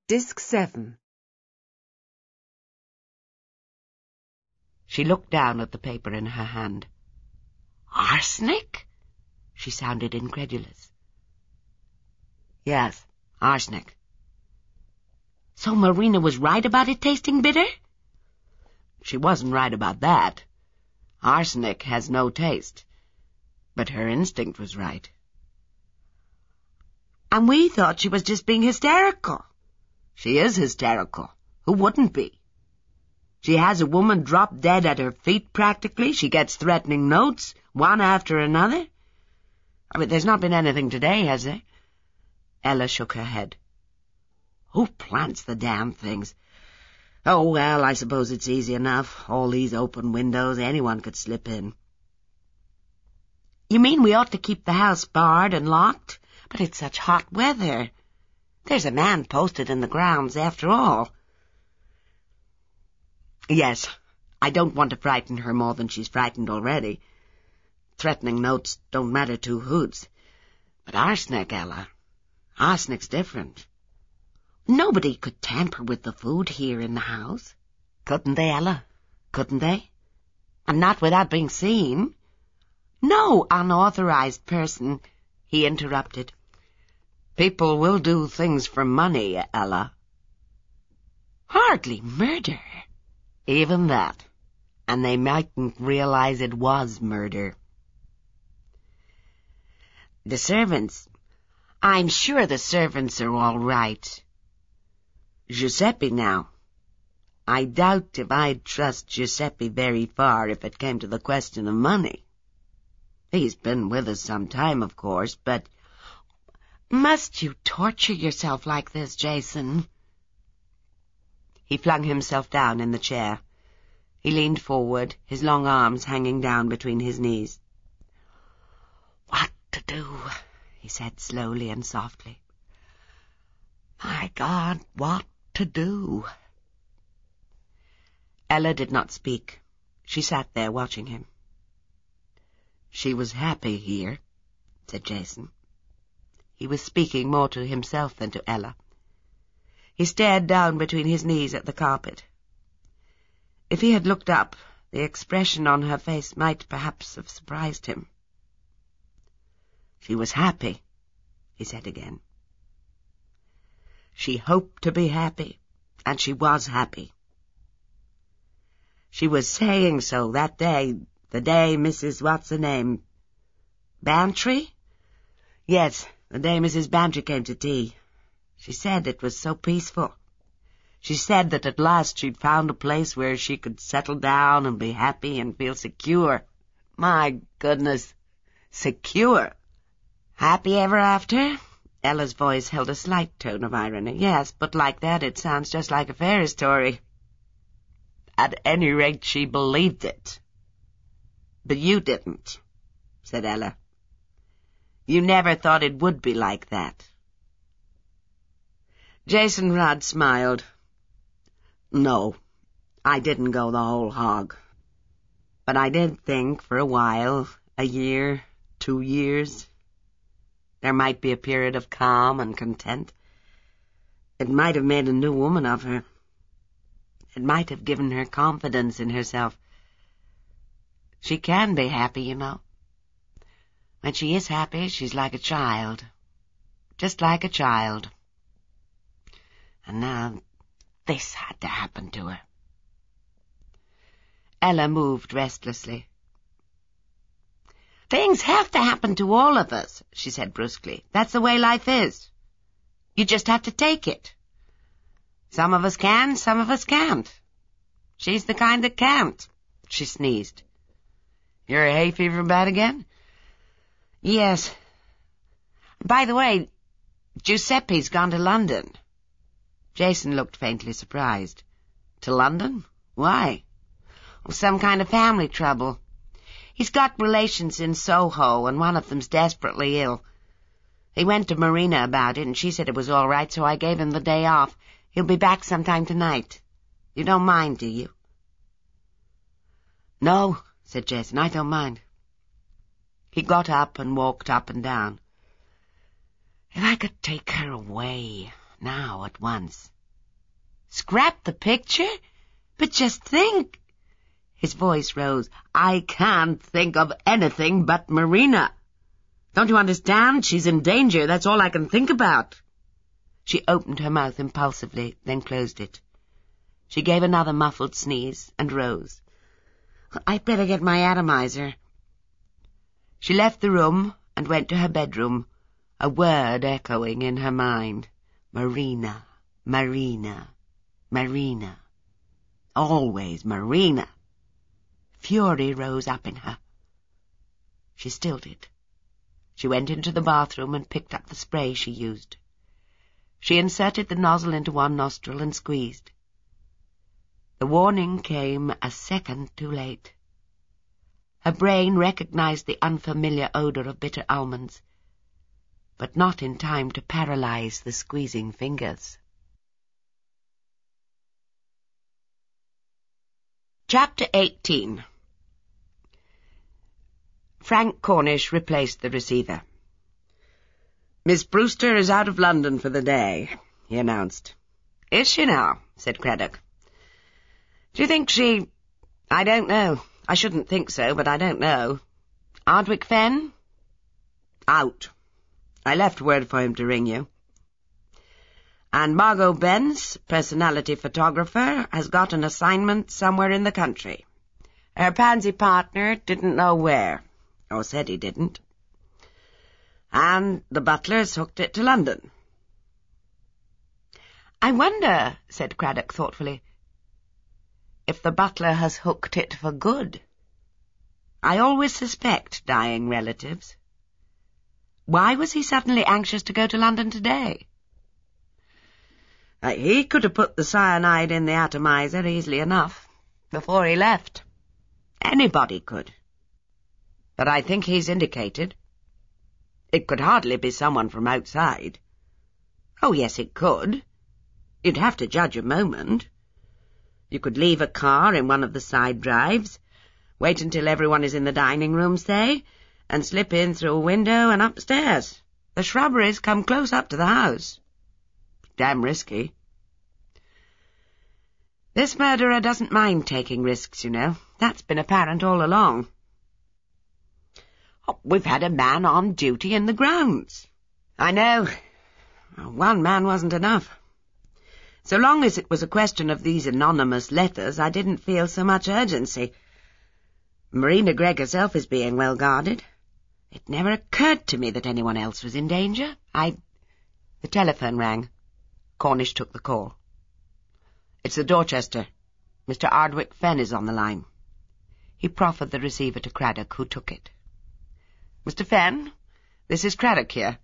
Disc 7. She looked down at the paper in her hand. "Arsenic?" She sounded incredulous. "Yes, arsenic." "So Marina was right about it tasting bitter?" "She wasn't right about that. Arsenic has no taste. But her instinct was right." "And we thought she was just being hysterical." "She is hysterical. Who wouldn't be? She has a woman drop dead at her feet, practically. She gets threatening notes, one after another. I mean, there's not been anything today, has there?" Ella shook her head. "Who plants the damn things? Oh, well, I suppose it's easy enough. All these open windows, anyone could slip in." "You mean we ought to keep the house barred and locked? But it's such hot weather. There's a man posted in the grounds, after all." "Yes, I don't want to frighten her more than she's frightened already. Threatening notes don't matter two hoots. But arsenic, Ella, arsenic's different. Nobody could tamper with the food here in the house. Couldn't they, Ella? Couldn't they? And not without being seen." "No unauthorized person," he interrupted. "People will do things for money, Ella." "Hardly murder." "Even that. And they mightn't realize it was murder." "The servants. I'm sure the servants are all right." "Giuseppe, now. I doubt if I'd trust Giuseppe very far if it came to the question of money. He's been with us some time, of course, but—" "Must you torture yourself like this, Jason?" He flung himself down in the chair. He leaned forward, his long arms hanging down between his knees. "What to do?" he said slowly and softly. "My God, what to do?" Ella did not speak. She sat there watching him. "She was happy here," said Jason. He was speaking more to himself than to Ella. He stared down between his knees at the carpet. If he had looked up, the expression on her face might perhaps have surprised him. "She was happy," he said again. "She hoped to be happy, and she was happy. She was saying so that day, the day Mrs. What's-her-name? Bantry? Yes, the day Mrs. Bantry came to tea. She said it was so peaceful. She said that at last she'd found a place where she could settle down and be happy and feel secure. My goodness, secure." "Happy ever after?" Ella's voice held a slight tone of irony. "Yes, but like that it sounds just like a fairy story." "At any rate, she believed it." "But you didn't," said Ella. "You never thought it would be like that." Jason Rudd smiled. "No, I didn't go the whole hog. But I did think for a while, a year, 2 years, there might be a period of calm and content. It might have made a new woman of her. It might have given her confidence in herself. She can be happy, you know. When she is happy, she's like a child. Just like a child. And now this had to happen to her." Ella moved restlessly. "Things have to happen to all of us," she said brusquely. "That's the way life is. You just have to take it. Some of us can, some of us can't. She's the kind that can't." She sneezed. "Your hay fever bad again?" "Yes. By the way, Giuseppe's gone to London." Jason looked faintly surprised. "To London? Why?" "Some kind of family trouble. He's got relations in Soho, and one of them's desperately ill. He went to Marina about it, and she said it was all right, so I gave him the day off. He'll be back sometime tonight. You don't mind, do you?" "No," said Jason, "I don't mind." He got up and walked up and down. "If I could take her away, now, at once." Scrap the picture? But just think. His voice rose. I can't think of anything but Marina. Don't you understand? She's in danger. That's all I can think about. She opened her mouth impulsively, then closed it. She gave another muffled sneeze and rose. I'd better get my atomizer. She left the room and went to her bedroom, a word echoing in her mind. Marina, Marina, Marina. Always Marina. Fury rose up in her. She stilled it. She went into the bathroom and picked up the spray she used. She inserted the nozzle into one nostril and squeezed. The warning came a second too late. Her brain recognized the unfamiliar odor of bitter almonds, but not in time to paralyze the squeezing fingers. Chapter 18. Frank Cornish replaced the receiver. Miss Brewster is out of London for the day, he announced. Is she now? Said Craddock. Do you think she... I don't know. I shouldn't think so, but I don't know. Ardwick Fenn? Out. I left word for him to ring you. And Margot Benz, personality photographer, has got an assignment somewhere in the country. Her pansy partner didn't know where, or said he didn't. And the butler's hooked it to London. I wonder, said Craddock thoughtfully, if the butler has hooked it for good. I always suspect dying relatives. Why was he suddenly anxious to go to London today? He could have put the cyanide in the atomizer easily enough, before he left. Anybody could. But I think he's indicated. It could hardly be someone from outside. Oh, yes, it could. You'd have to judge a moment. You could leave a car in one of the side drives, wait until everyone is in the dining room, say, and slip in through a window and upstairs. The shrubberies come close up to the house. Damn risky. This murderer doesn't mind taking risks, you know. That's been apparent all along. Oh, we've had a man on duty in the grounds. I know. One man wasn't enough. So long as it was a question of these anonymous letters, I didn't feel so much urgency. Marina Gregg herself is being well guarded. It never occurred to me that anyone else was in danger. The telephone rang. Cornish took the call. It's the Dorchester. Mr. Ardwick Fenn is on the line. He proffered the receiver to Craddock, who took it. Mr. Fenn, this is Craddock here.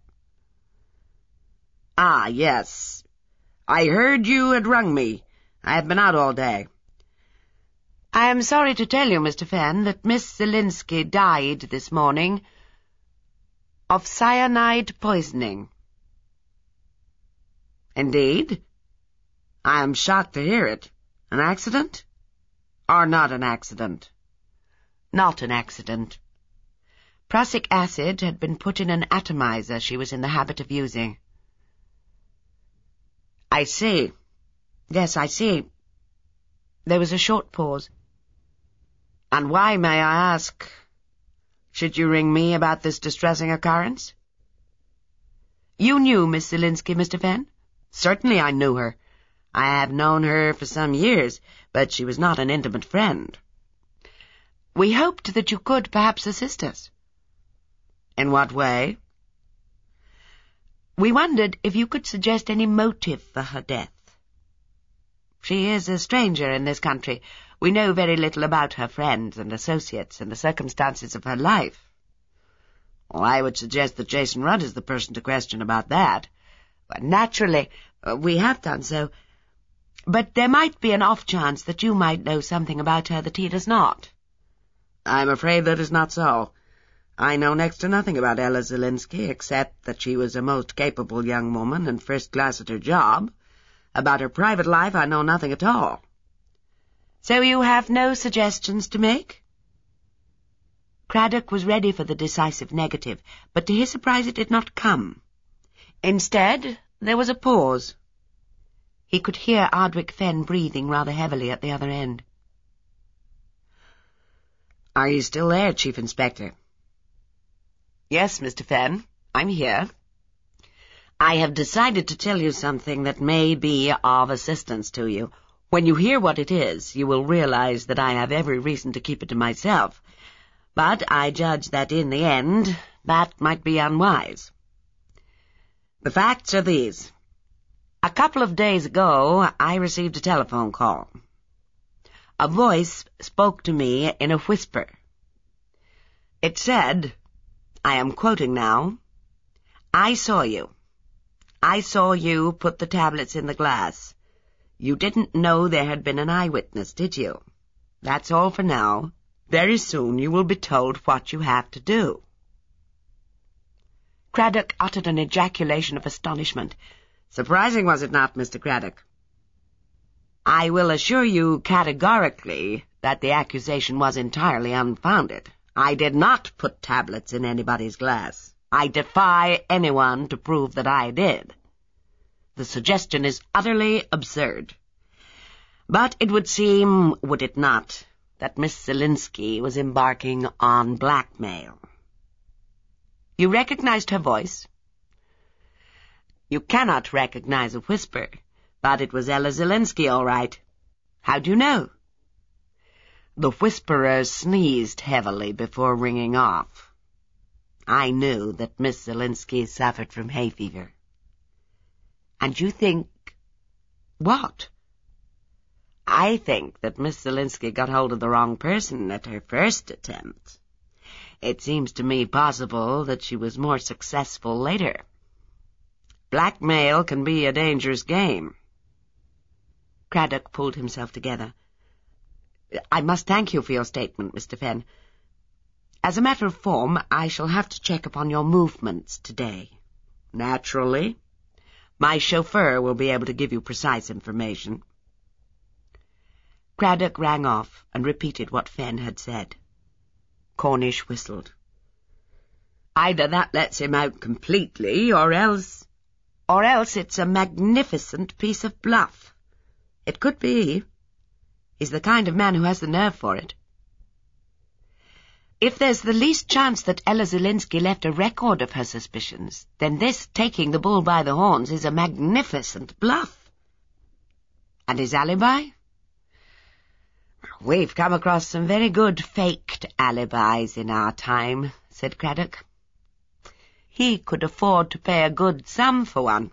Ah, yes. I heard you had rung me. I have been out all day. I am sorry to tell you, Mr. Fenn, that Miss Zelinsky died this morning of cyanide poisoning. Indeed? I am shocked to hear it. An accident? Or not an accident? Not an accident. Prussic acid had been put in an atomizer she was in the habit of using. I see. Yes, I see. There was a short pause. And why, may I ask, should you ring me about this distressing occurrence? You knew Miss Zelinsky, Mr. Fenn? Certainly I knew her. I have known her for some years, but she was not an intimate friend. We hoped that you could perhaps assist us. In what way? We wondered if you could suggest any motive for her death. She is a stranger in this country. We know very little about her friends and associates and the circumstances of her life. Well, I would suggest that Jason Rudd is the person to question about that. But naturally, we have done so. But there might be an off chance that you might know something about her that he does not. I'm afraid that is not so. I know next to nothing about Ella Zelinsky, except that she was a most capable young woman and first class at her job. About her private life I know nothing at all. So you have no suggestions to make? Craddock was ready for the decisive negative, but to his surprise it did not come. Instead, there was a pause. He could hear Ardwick Fenn breathing rather heavily at the other end. "Are you still there, Chief Inspector?" "Yes, Mr. Fenn, I'm here. I have decided to tell you something that may be of assistance to you. When you hear what it is, you will realize that I have every reason to keep it to myself. But I judge that in the end, that might be unwise. The facts are these. A couple of days ago, I received a telephone call. A voice spoke to me in a whisper. It said, I am quoting now, "I saw you. I saw you put the tablets in the glass. You didn't know there had been an eyewitness, did you? That's all for now. Very soon you will be told what you have to do." Craddock uttered an ejaculation of astonishment. "Surprising, was it not, Mr. Craddock?" "I will assure you categorically that the accusation was entirely unfounded. I did not put tablets in anybody's glass. I defy anyone to prove that I did. The suggestion is utterly absurd. But it would seem, would it not, that Miss Zielinski was embarking on blackmail." "You recognized her voice?" "You cannot recognize a whisper, but it was Ella Zielinski, all right." "How do you know?" "The whisperer sneezed heavily before ringing off. I knew that Miss Zielinski suffered from hay fever." "And you think—" "What?" "I think that Miss Zielinski got hold of the wrong person at her first attempt. It seems to me possible that she was more successful later. Blackmail can be a dangerous game." Craddock pulled himself together. "I must thank you for your statement, Mr. Fenn. As a matter of form, I shall have to check upon your movements today." "Naturally. My chauffeur will be able to give you precise information." Craddock rang off and repeated what Fenn had said. Cornish whistled. "Either that lets him out completely, or else it's a magnificent piece of bluff. It could be. He's the kind of man who has the nerve for it. If there's the least chance that Ella Zielinski left a record of her suspicions, then this taking the bull by the horns is a magnificent bluff." "And his alibi?" "We've come across some very good faked alibis in our time," said Craddock. "He could afford to pay a good sum for one."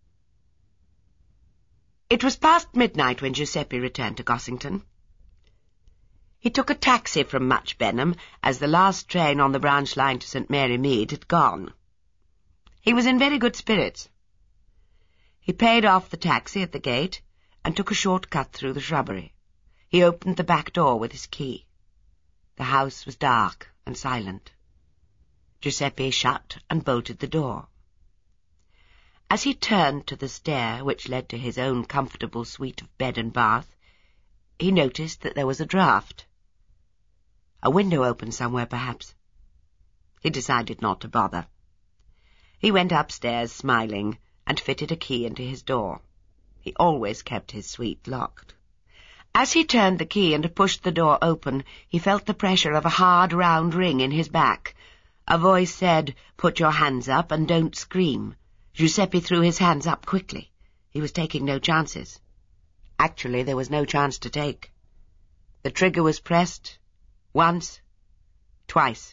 It was past midnight when Giuseppe returned to Gossington. He took a taxi from Much Benham, as the last train on the branch line to St. Mary Mead had gone. He was in very good spirits. He paid off the taxi at the gate and took a short cut through the shrubbery. He opened the back door with his key. The house was dark and silent. Giuseppe shut and bolted the door. As he turned to the stair which led to his own comfortable suite of bed and bath, he noticed that there was a draught. A window open somewhere, perhaps. He decided not to bother. He went upstairs, smiling, and fitted a key into his door. He always kept his suite locked. As he turned the key and pushed the door open, he felt the pressure of a hard, round ring in his back. A voice said, "Put your hands up and don't scream." Giuseppe threw his hands up quickly. He was taking no chances. Actually, there was no chance to take. The trigger was pressed once, twice.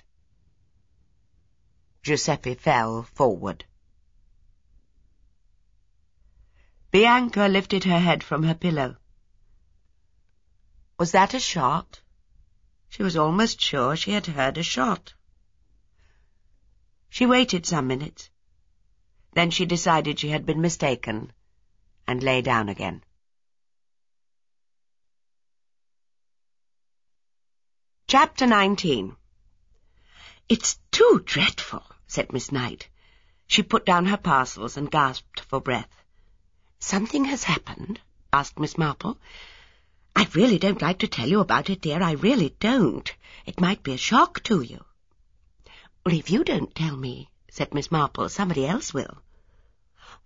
Giuseppe fell forward. Bianca lifted her head from her pillow. Was that a shot? She was almost sure she had heard a shot. She waited some minutes. Then she decided she had been mistaken and lay down again. Chapter 19. "It's too dreadful," said Miss Knight. She put down her parcels and gasped for breath. "Something has happened?" asked Miss Marple. "I really don't like to tell you about it, dear. I really don't. It might be a shock to you." "Well, if you don't tell me," said Miss Marple, "somebody else will."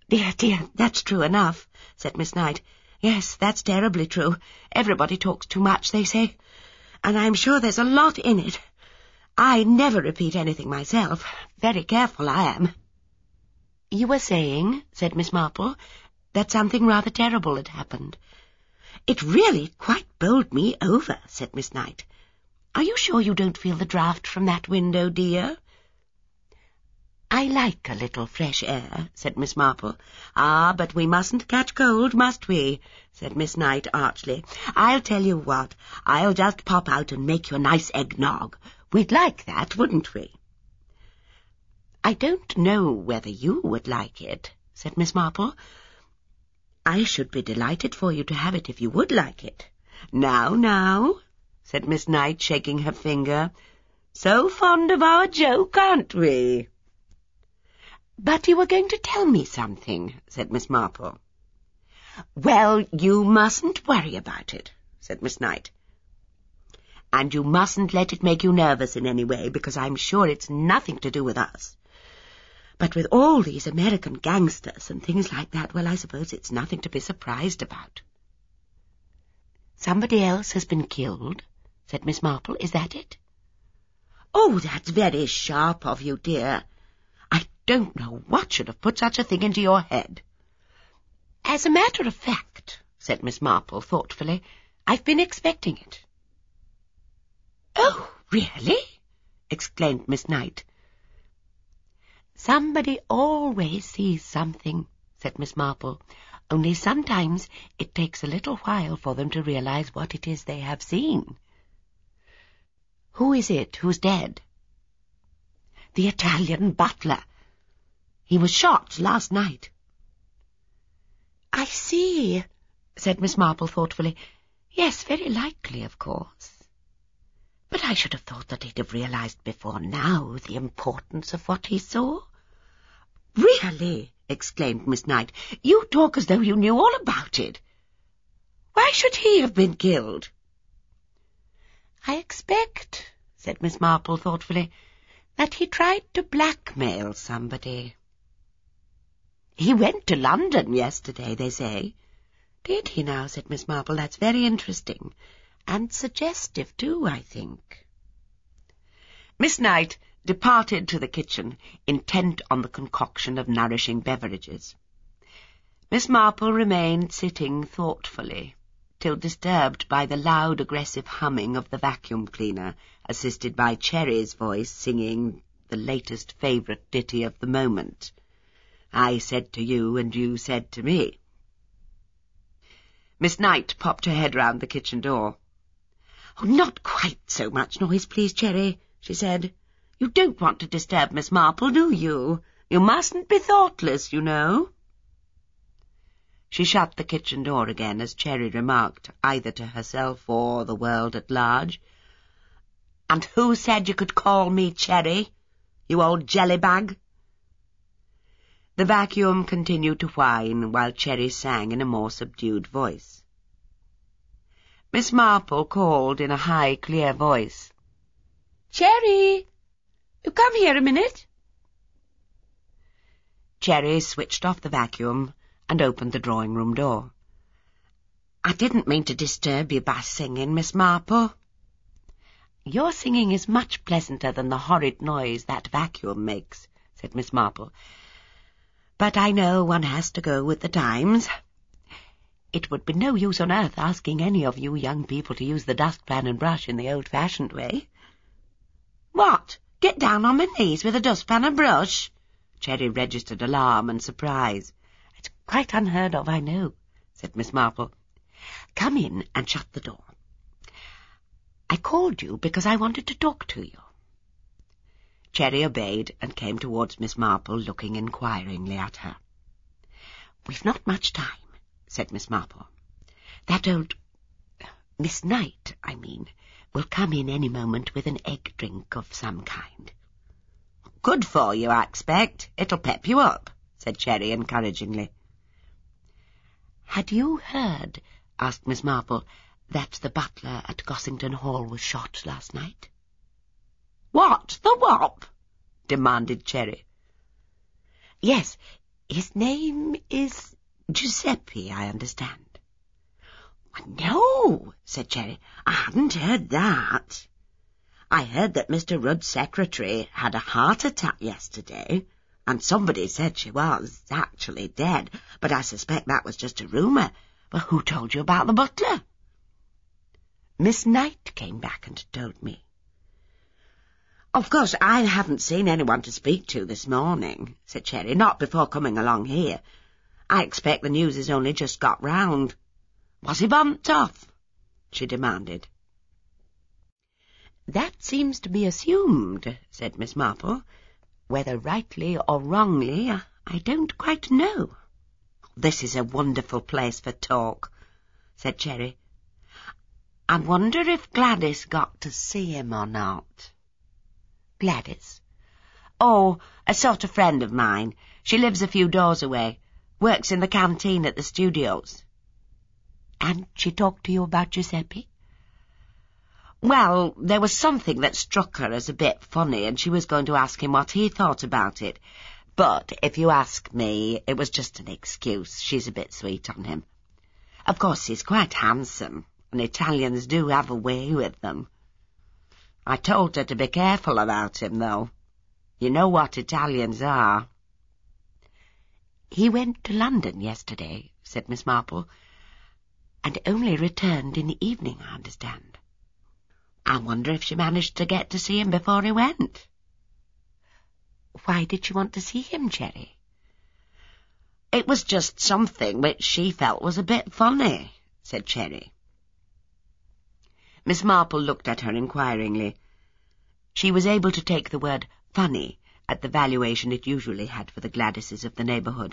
"Dear, dear, that's true enough," said Miss Knight. "Yes, that's terribly true. Everybody talks too much, they say. And I'm sure there's a lot in it. I never repeat anything myself. Very careful I am." "You were saying," said Miss Marple, "that something rather terrible had happened." "It really quite bowled me over," said Miss Knight. "Are you sure you don't feel the draught from that window, dear?" "I like a little fresh air," said Miss Marple. "Ah, but we mustn't catch cold, must we?" said Miss Knight archly. "I'll tell you what, I'll just pop out and make you a nice eggnog. We'd like that, wouldn't we?" "I don't know whether you would like it," said Miss Marple. "I should be delighted for you to have it if you would like it." "Now, now," said Miss Knight, shaking her finger. "So fond of our joke, aren't we?" "But you were going to tell me something," said Miss Marple. "Well, you mustn't worry about it," said Miss Knight. "And you mustn't let it make you nervous in any way, because I'm sure it's nothing to do with us. But with all these American gangsters and things like that, well, I suppose it's nothing to be surprised about." "Somebody else has been killed," said Miss Marple. "Is that it?" "Oh, that's very sharp of you, dear. I don't know what should have put such a thing into your head." "As a matter of fact," said Miss Marple thoughtfully, "I've been expecting it." "Oh, really?" exclaimed Miss Knight. "Somebody always sees something," said Miss Marple, "only sometimes it takes a little while for them to realize what it is they have seen." "Who is it who's dead?" "The Italian butler. He was shot last night." "I see," said Miss Marple thoughtfully. "Yes, very likely, of course. But I should have thought that he'd have realized before now the importance of what he saw." "Really?" exclaimed Miss Knight. "You talk as though you knew all about it. Why should he have been killed?" "I expect," said Miss Marple thoughtfully, "that he tried to blackmail somebody." "He went to London yesterday, they say." "Did he now?" said Miss Marple. "That's very interesting. And suggestive, too, I think." Miss Knight departed to the kitchen, intent on the concoction of nourishing beverages. Miss Marple remained sitting thoughtfully, till disturbed by the loud, aggressive humming of the vacuum cleaner, assisted by Cherry's voice singing the latest favourite ditty of the moment. "I said to you, and you said to me." Miss Knight popped her head round the kitchen door. "Oh, not quite so much noise, please, Cherry," she said. "You don't want to disturb Miss Marple, do you? You mustn't be thoughtless, you know." She shut the kitchen door again as Cherry remarked, either to herself or the world at large, "And who said you could call me Cherry, you old jellybag?" The vacuum continued to whine, while Cherry sang in a more subdued voice. Miss Marple called in a high, clear voice, "Cherry, you come here a minute." Cherry switched off the vacuum and opened the drawing-room door. "I didn't mean to disturb you by singing, Miss Marple." "Your singing is much pleasanter than the horrid noise that vacuum makes," said Miss Marple. "But I know one has to go with the times. It would be no use on earth asking any of you young people to use the dustpan and brush in the old-fashioned way." "What? Get down on my knees with a dustpan and brush?" Cherry registered alarm and surprise. "It's quite unheard of, I know," said Miss Marple. "Come in and shut the door. I called you because I wanted to talk to you." Cherry obeyed and came towards Miss Marple, looking inquiringly at her. "We've not much time," said Miss Marple. "That old Miss Knight, I mean, will come in any moment with an egg drink of some kind." "Good for you, I expect. It'll pep you up," said Cherry encouragingly. "Had you heard," asked Miss Marple, "that the butler at Gossington Hall was shot last night?" "What? The wop?" demanded Cherry. "Yes, His name is Giuseppe, I understand. No, said Cherry. I hadn't heard that. I heard that Mr. Rudd's secretary had a heart attack yesterday, and somebody said she was actually dead, but I suspect that was just a rumour. But who told you about the butler? Miss Knight came back and told me. Of course, I haven't seen anyone to speak to this morning, said Cherry, not before coming along here. I expect the news has only just got round. Was he bumped off? She demanded. That seems to be assumed, said Miss Marple. Whether rightly or wrongly, I don't quite know. This is a wonderful place for talk, said Cherry. I wonder if Gladys got to see him or not. Gladys? Oh, a sort of friend of mine. She lives a few doors away. Works in the canteen at the studios. And she talked to you about Giuseppe? Well, there was something that struck her as a bit funny, and she was going to ask him what he thought about it. But if you ask me, it was just an excuse. She's a bit sweet on him. Of course, he's quite handsome, and Italians do have a way with them. I told her to be careful about him, though. You know what Italians are. He went to London yesterday, said Miss Marple, and only returned in the evening, I understand. I wonder if she managed to get to see him before he went. Why did she want to see him, Cherry? It was just something which she felt was a bit funny, said Cherry. Miss Marple looked at her inquiringly. She was able to take the word funny at the valuation it usually had for the Gladyses of the neighbourhood.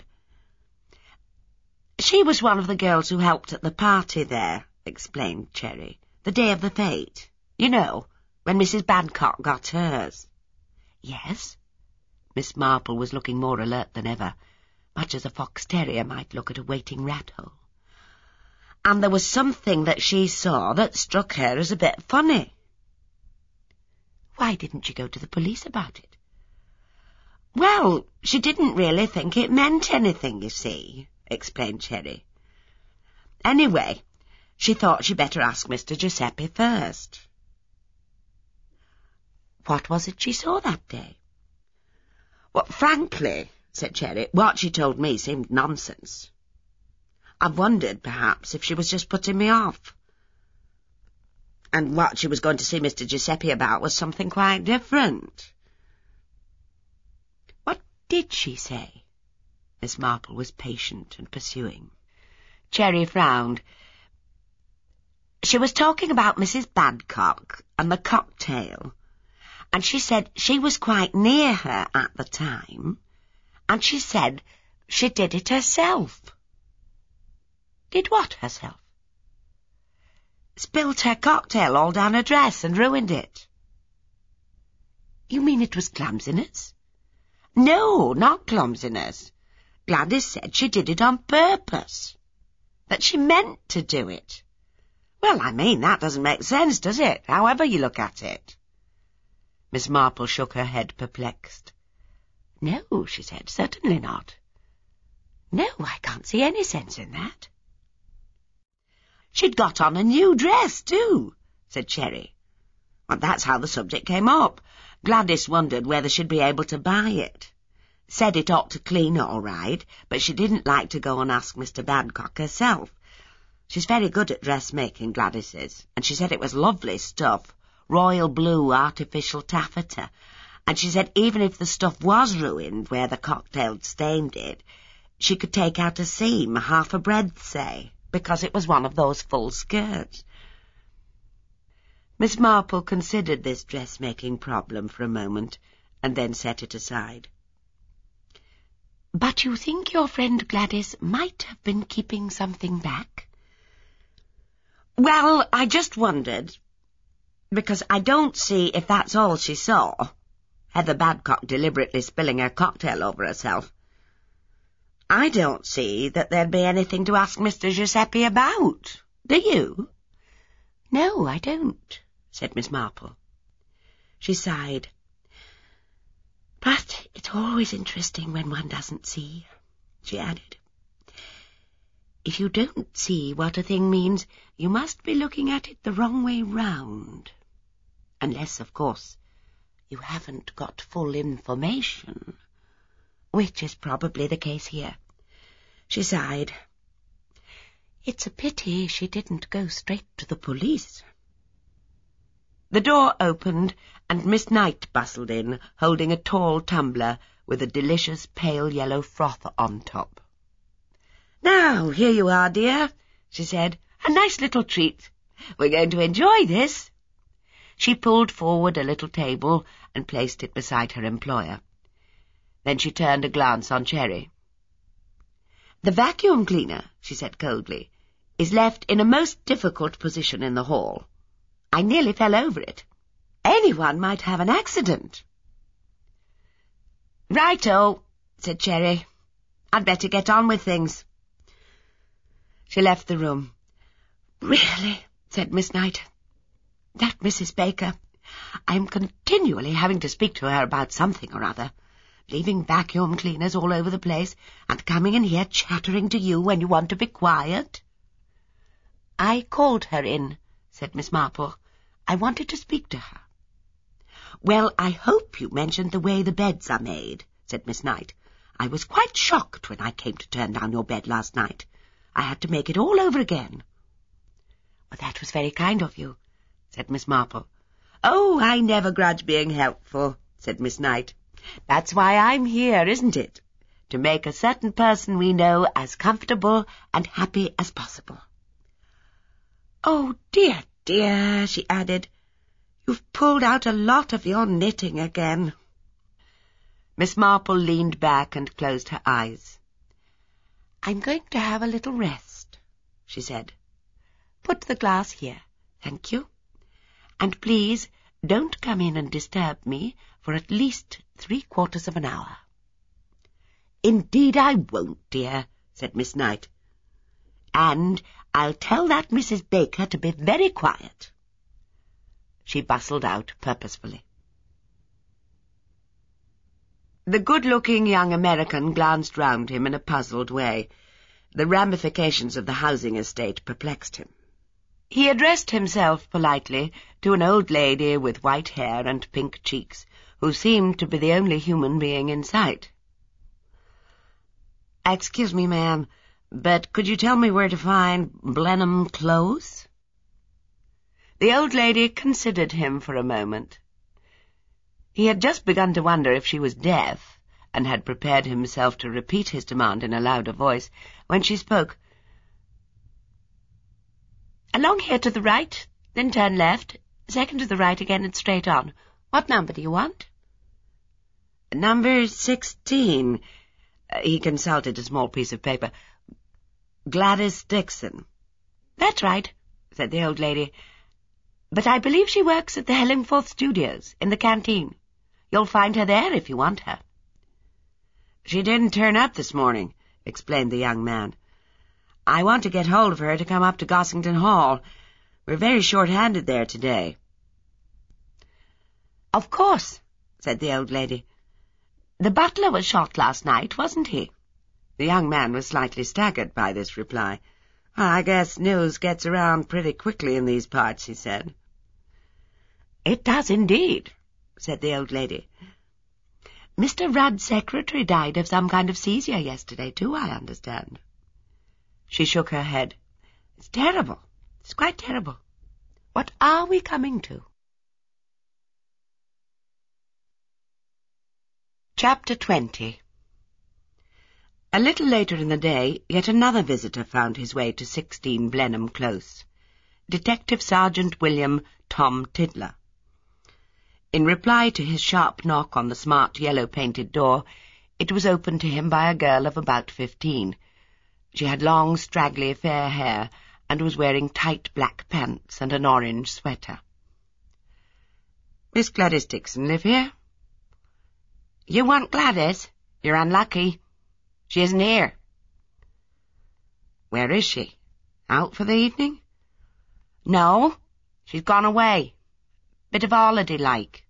She was one of the girls who helped at the party there, explained Cherry. The day of the fete. You know, when Mrs. Badcock got hers. Yes? Miss Marple was looking more alert than ever, much as a fox terrier might look at a waiting rat-hole. And there was something that she saw that struck her as a bit funny. Why didn't she go to the police about it? Well, she didn't really think it meant anything, you see, explained Cherry. Anyway, she thought she'd better ask Mr. Giuseppe first. What was it she saw that day? Well, frankly, said Cherry, what she told me seemed nonsense. I've wondered, perhaps, if she was just putting me off. And what she was going to see Mr. Giuseppe about was something quite different. What did she say? Miss Marple was patient and pursuing. Cherry frowned. She was talking about Mrs. Badcock and the cocktail, and she said she was quite near her at the time, and she said she did it herself. Did what herself? Spilt her cocktail all down her dress and ruined it. You mean it was clumsiness? No, not clumsiness. Gladys said she did it on purpose. That she meant to do it. Well, I mean, that doesn't make sense, does it, however you look at it? Miss Marple shook her head, perplexed. No, she said, certainly not. No, I can't see any sense in that. She'd got on a new dress, too, said Cherry. Well, that's how the subject came up. Gladys wondered whether she'd be able to buy it. Said it ought to clean all right, but she didn't like to go and ask Mr. Badcock herself. She's very good at dressmaking, Gladys is, and she said it was lovely stuff, royal blue artificial taffeta, and she said even if the stuff was ruined where the cocktail'd stained it, she could take out a seam, half a breadth, say, because it was one of those full skirts. Miss Marple considered this dressmaking problem for a moment, and then set it aside. But you think your friend Gladys might have been keeping something back? Well, I just wondered, because I don't see if that's all she saw. Heather Badcock deliberately spilling her cocktail over herself. I don't see that there'd be anything to ask Mr. Giuseppe about. Do you? No, I don't, said Miss Marple. She sighed. But it's always interesting when one doesn't see. she added. If you don't see what a thing means, you must be looking at it the wrong way round. Unless, of course, you haven't got full information, which is probably the case here. She sighed. It's a pity she didn't go straight to the police. The door opened, and Miss Knight bustled in, holding a tall tumbler with a delicious pale yellow froth on top. "Now, here you are, dear," she said. "A nice little treat. We're going to enjoy this." She pulled forward a little table and placed it beside her employer. Then she turned a glance on Cherry. "The vacuum cleaner," she said coldly, "is left in a most difficult position in the hall. I nearly fell over it. Anyone might have an accident." "Righto," said Cherry. "I'd better get on with things." She left the room. "Really," said Miss Knight, "that Mrs. Baker, I'm continually having to speak to her about something or other, leaving vacuum cleaners all over the place and coming in here chattering to you when you want to be quiet." "I called her in," said Miss Marple. "I wanted to speak to her." "Well, I hope you mentioned the way the beds are made," said Miss Knight. "I was quite shocked when I came to turn down your bed last night. I had to make it all over again." "Well, that was very kind of you," said Miss Marple. "Oh, I never grudge being helpful," said Miss Knight. "That's why I'm here, isn't it? To make a certain person we know as comfortable and happy as possible." "Oh, dear, dear," she added, "you've pulled out a lot of your knitting again." Miss Marple leaned back and closed her eyes. "I'm going to have a little rest," she said. "Put the glass here, thank you. And please don't come in and disturb me for at least 3/4 of an hour." "Indeed I won't, dear," said Miss Knight. "And I'll tell that Mrs. Baker to be very quiet." She bustled out purposefully. The good-looking young American glanced round him in a puzzled way. The ramifications of the housing estate perplexed him. He addressed himself politely to an old lady with white hair and pink cheeks, who seemed to be the only human being in sight. "Excuse me, ma'am, but could you tell me where to find Blenheim Close?" The old lady considered him for a moment. He had just begun to wonder if she was deaf, and had prepared himself to repeat his demand in a louder voice, when she spoke. "Along here to the right, then turn left, second to the right again and straight on. What number do you want?" "Number 16. He consulted a small piece of paper. "Gladys Dixon." "That's right," said the old lady. "But I believe she works at the Hellingforth Studios, in the canteen. You'll find her there if you want her." "She didn't turn up this morning," explained the young man. "I want to get hold of her to come up to Gossington Hall. We're very short-handed there today." "Of course," said the old lady. "The butler was shot last night, wasn't he?" The young man was slightly staggered by this reply. "I guess news gets around pretty quickly in these parts," he said. "It does indeed," said the old lady. "Mr. Rudd's secretary died of some kind of seizure yesterday, too, I understand." She shook her head. "It's terrible. It's quite terrible. What are we coming to?" Chapter 20. A little later in the day, yet another visitor found his way to 16 Blenheim Close. Detective Sergeant William Tom Tiddler. In reply to his sharp knock on the smart yellow-painted door, it was opened to him by a girl of about 15. She had long, straggly, fair hair, and was wearing tight black pants and an orange sweater. "Miss Gladys Dixon live here?" "You want Gladys? You're unlucky. She isn't here." "Where is she? Out for the evening?" "No, she's gone away. Bit of holiday-like."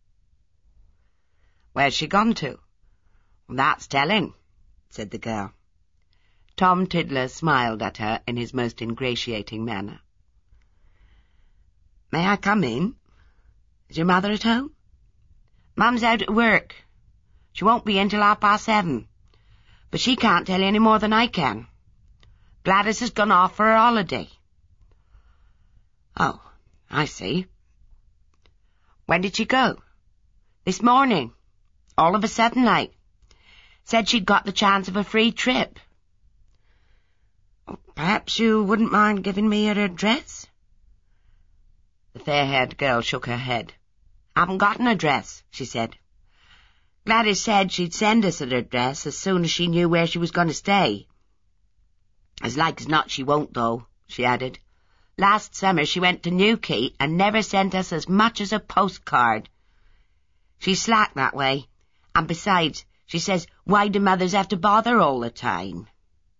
"Where's she gone to?" "That's telling," said the girl. Tom Tiddler smiled at her in his most ingratiating manner. "May I come in? Is your mother at home?" "Mum's out at work. She won't be in till 7:30. But she can't tell you any more than I can. Gladys has gone off for her holiday." "Oh, I see. When did she go?" "This morning. All of a sudden, like. Said she'd got the chance of a free trip." "Perhaps you wouldn't mind giving me her address?" The fair-haired girl shook her head. "Haven't got an address," she said. "Gladys said she'd send us an address as soon as she knew where she was going to stay. As like as not she won't, though," she added. "Last summer she went to Newquay and never sent us as much as a postcard. She's slack that way, and besides, she says, why do mothers have to bother all the time?"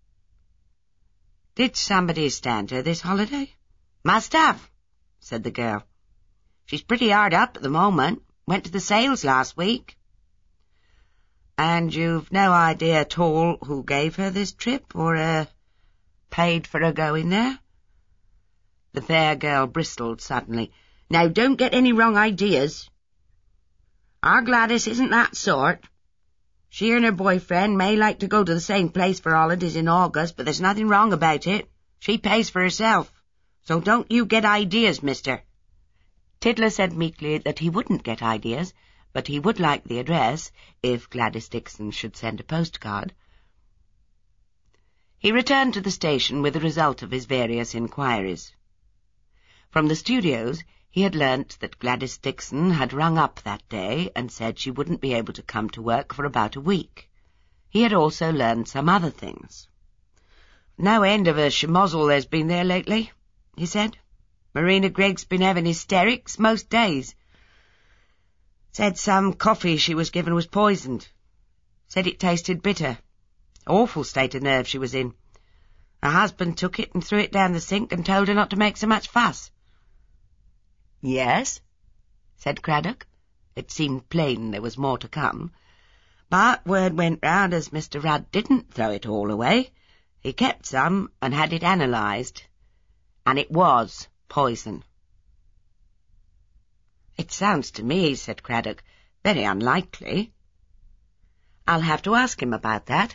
"Did somebody stand her this holiday?" "Must have," said the girl. "She's pretty hard up at the moment. Went to the sales last week." "And you've no idea at all who gave her this trip, or, paid for her going there?" The fair girl bristled suddenly. "Now, don't get any wrong ideas. Our Gladys isn't that sort. She and her boyfriend may like to go to the same place for holidays in August, but there's nothing wrong about it. She pays for herself. So don't you get ideas, mister." Tiddler said meekly that he wouldn't get ideas, but he would like the address, if Gladys Dixon should send a postcard. He returned to the station with the result of his various inquiries. From the studios he had learnt that Gladys Dixon had rung up that day and said she wouldn't be able to come to work for about a week. He had also learned some other things. "No end of a schmozzle there's been there lately," he said. "Marina Gregg's been having hysterics most days. Said some coffee she was given was poisoned. Said it tasted bitter. Awful state of nerves she was in. Her husband took it and threw it down the sink and told her not to make so much fuss." "Yes?" said Craddock. It seemed plain there was more to come. But word went round as Mr. Rudd didn't throw it all away. He kept some and had it analysed. And it was poison. "It sounds to me," said Craddock, "very unlikely. I'll have to ask him about that."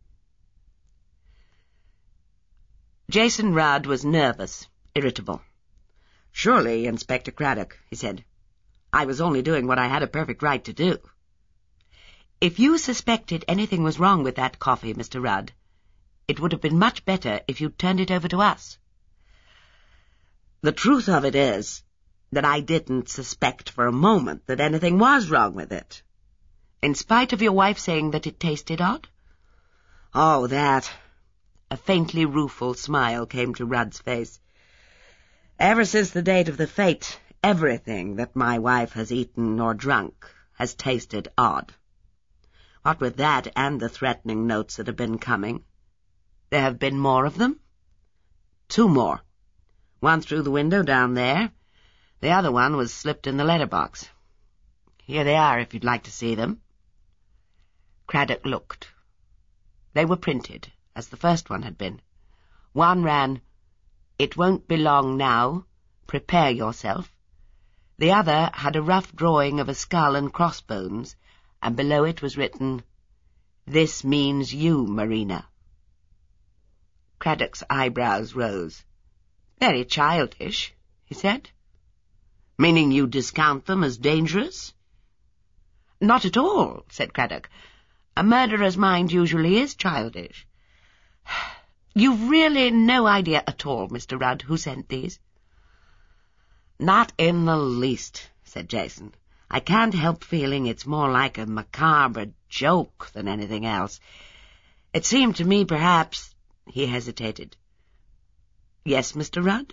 Jason Rudd was nervous, irritable. "Surely, Inspector Craddock," he said. "I was only doing what I had a perfect right to do." "If you suspected anything was wrong with that coffee, Mr. Rudd, it would have been much better if you'd turned it over to us." "The truth of it is that I didn't suspect for a moment that anything was wrong with it." "In spite of your wife saying that it tasted odd?" "Oh, that." A faintly rueful smile came to Rudd's face. "Ever since the date of the fete, everything that my wife has eaten or drunk has tasted odd. What with that and the threatening notes that have been coming." "There have been more of them?" "2 more. One through the window down there. The other one was slipped in the letterbox. Here they are, if you'd like to see them." Craddock looked. They were printed, as the first one had been. One ran, "It won't be long now. Prepare yourself." The other had a rough drawing of a skull and crossbones, and below it was written, "This means you, Marina." Craddock's eyebrows rose. "Very childish," he said. "Meaning you discount them as dangerous?" "Not at all," said Craddock. "A murderer's mind usually is childish. You've really no idea at all, Mr. Rudd, who sent these?" "Not in the least," said Jason. "I can't help feeling it's more like a macabre joke than anything else. It seemed to me perhaps—" He hesitated. "Yes, Mr. Rudd?"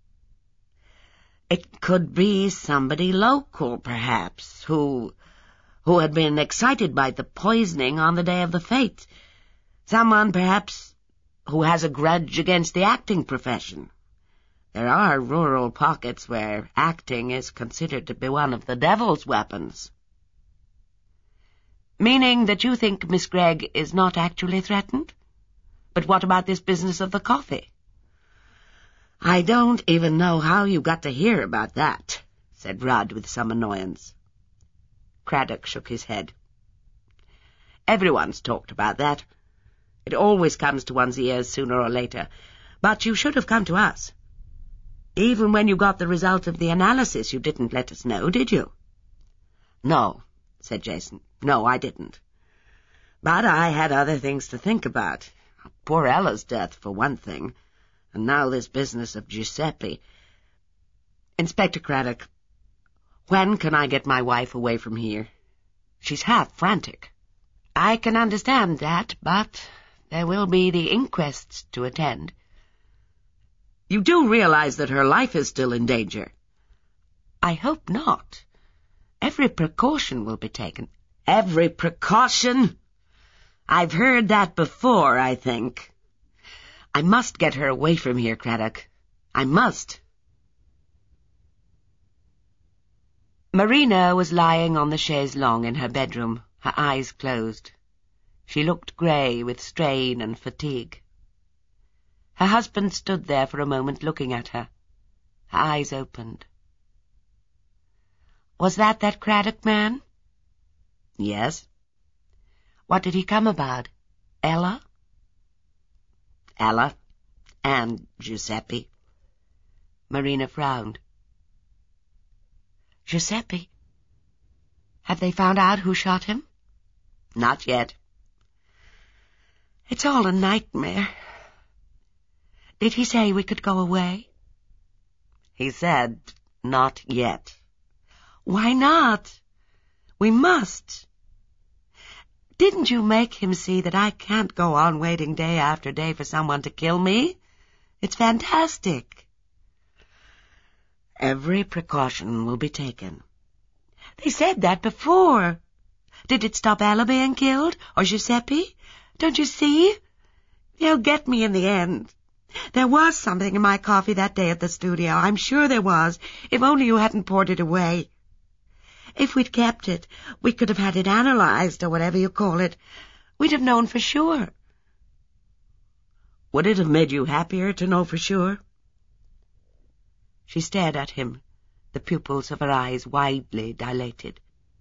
"It could be somebody local, perhaps, who had been excited by the poisoning on the day of the fete. Someone, perhaps, who has a grudge against the acting profession. There are rural pockets where acting is considered to be one of the devil's weapons." "Meaning that you think Miss Gregg is not actually threatened?" But what about this business of the coffee? I don't even know how you got to hear about that, said Rudd with some annoyance. Craddock shook his head. Everyone's talked about that. It always comes to one's ears sooner or later. But you should have come to us. Even when you got the result of the analysis, you didn't let us know, did you? No, said Jason. No, I didn't. But I had other things to think about. Poor Ella's death, for one thing. And now this business of Giuseppe. Inspector Craddock, when can I get my wife away from here? She's half frantic. I can understand that, but there will be the inquests to attend. You do realize that her life is still in danger? I hope not. Every precaution will be taken. Every precaution? I've heard that before, I think. I must get her away from here, Craddock. I must. Marina was lying on the chaise longue in her bedroom, her eyes closed. She looked grey with strain and fatigue. Her husband stood there for a moment looking at her. Her eyes opened. Was that Craddock man? Yes. What did he come about? Ella? Ella and Giuseppe. Marina frowned. Giuseppe? Have they found out who shot him? Not yet. It's all a nightmare. Did he say we could go away? He said, not yet. Why not? We must. Didn't you make him see that I can't go on waiting day after day for someone to kill me? It's fantastic. Every precaution will be taken. They said that before. Did it stop Ella being killed, or Giuseppe? Don't you see? They'll get me in the end. There was something in my coffee that day at the studio. I'm sure there was, if only you hadn't poured it away. If we'd kept it, we could have had it analyzed, or whatever you call it. We'd have known for sure. Would it have made you happier to know for sure? She stared at him, the pupils of her eyes widely dilated.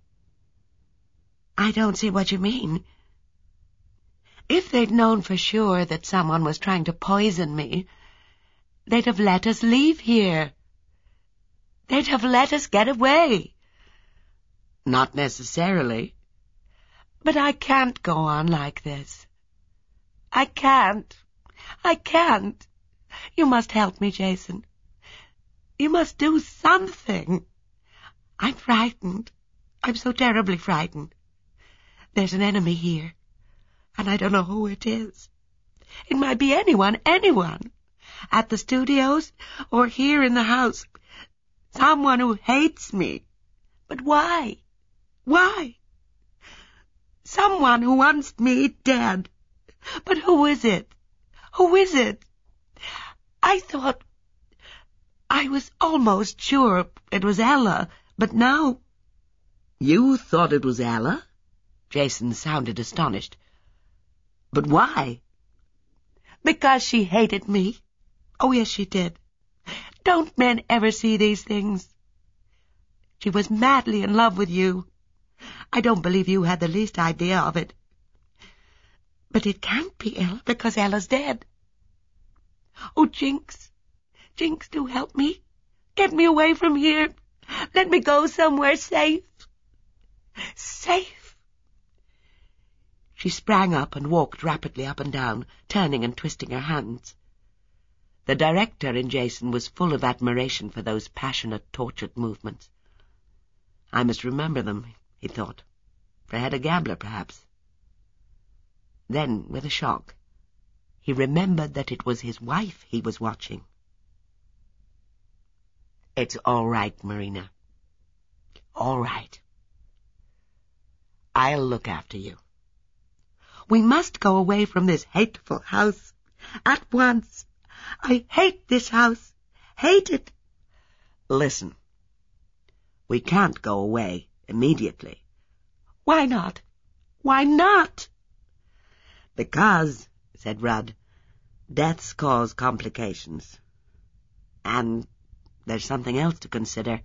I don't see what you mean. If they'd known for sure that someone was trying to poison me, they'd have let us leave here. They'd have let us get away. Not necessarily. But I can't go on like this. I can't. I can't. You must help me, Jason. You must do something. I'm frightened. I'm so terribly frightened. There's an enemy here, and I don't know who it is. It might be anyone. At the studios or here in the house. Someone who hates me. But why? Why? Someone who wants me dead. But who is it? Who is it? I was almost sure it was Ella, but now... You thought it was Ella? Jason sounded astonished. But why? Because she hated me. Oh, yes, she did. Don't men ever see these things? She was madly in love with you. I don't believe you had the least idea of it. But it can't be Ella, because Ella's dead. Oh, Jinx, do help me. Get me away from here. Let me go somewhere safe. Safe. She sprang up and walked rapidly up and down, turning and twisting her hands. The director in Jason was full of admiration for those passionate, tortured movements. I must remember them, he thought. For Hedda Gabler, perhaps. Then, with a shock, he remembered that it was his wife he was watching. It's all right, Marina. All right. I'll look after you. We must go away from this hateful house. At once. I hate this house. Hate it. Listen. We can't go away immediately. Why not? Why not? Because, said Rudd, Deaths cause complications. And there's something else to consider.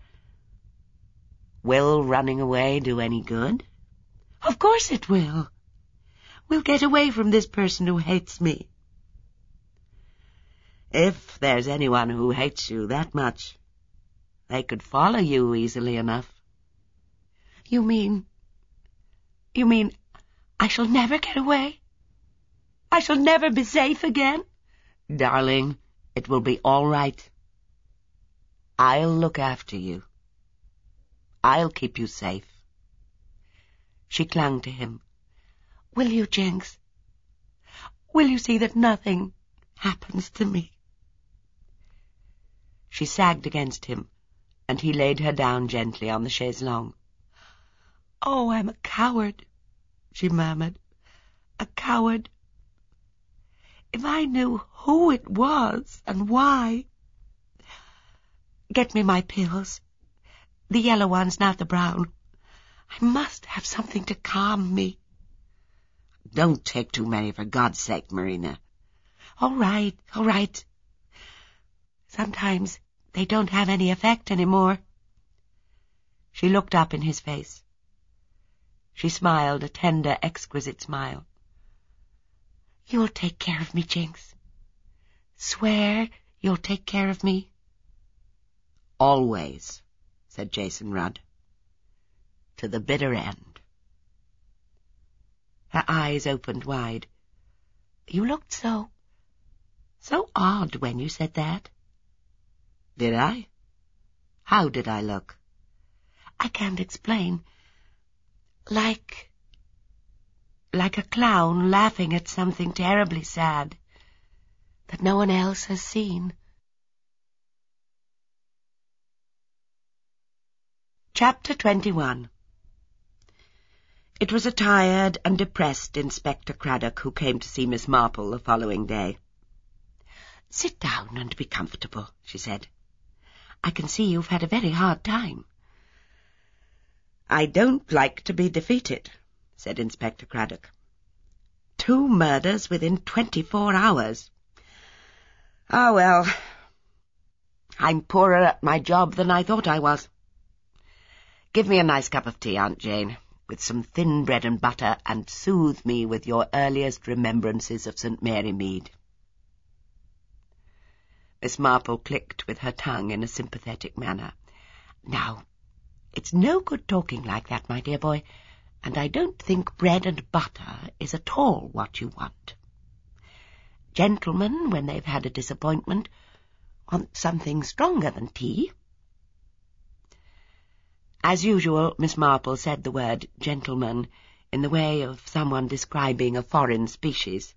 Will running away do any good? Of course it will. We'll get away from this person who hates me. If there's anyone who hates you that much, they could follow you easily enough. You mean I shall never get away? I shall never be safe again? Darling, it will be all right. I'll look after you. I'll keep you safe. She clung to him. Will you, Jinx? Will you see that nothing happens to me? She sagged against him, and he laid her down gently on the chaise longue. Oh, I'm a coward, she murmured. A coward. If I knew who it was and why. Get me my pills. The yellow ones, not the brown. I must have something to calm me. Don't take too many, for God's sake, Marina. All right. Sometimes they don't have any effect anymore. She looked up in his face. She smiled, a tender, exquisite smile. You'll take care of me, Jinx. Swear you'll take care of me. Always, said Jason Rudd. To the bitter end. Her eyes opened wide. You looked so odd when you said that. Did I? How did I look? I can't explain. Like a clown laughing at something terribly sad that no one else has seen. Chapter 21. It was a tired and depressed Inspector Craddock who came to see Miss Marple the following day. Sit down and be comfortable, she said. I can see you've had a very hard time. I don't like to be defeated, said Inspector Craddock. 2 murders within 24 hours. Ah, well, I'm poorer at my job than I thought I was. Give me a nice cup of tea, Aunt Jane, with some thin bread and butter, and soothe me with your earliest remembrances of St. Mary Mead. Miss Marple clicked with her tongue in a sympathetic manner. Now, it's no good talking like that, my dear boy, and I don't think bread and butter is at all what you want. Gentlemen, when they've had a disappointment, want something stronger than tea. As usual, Miss Marple said the word gentleman in the way of someone describing a foreign species.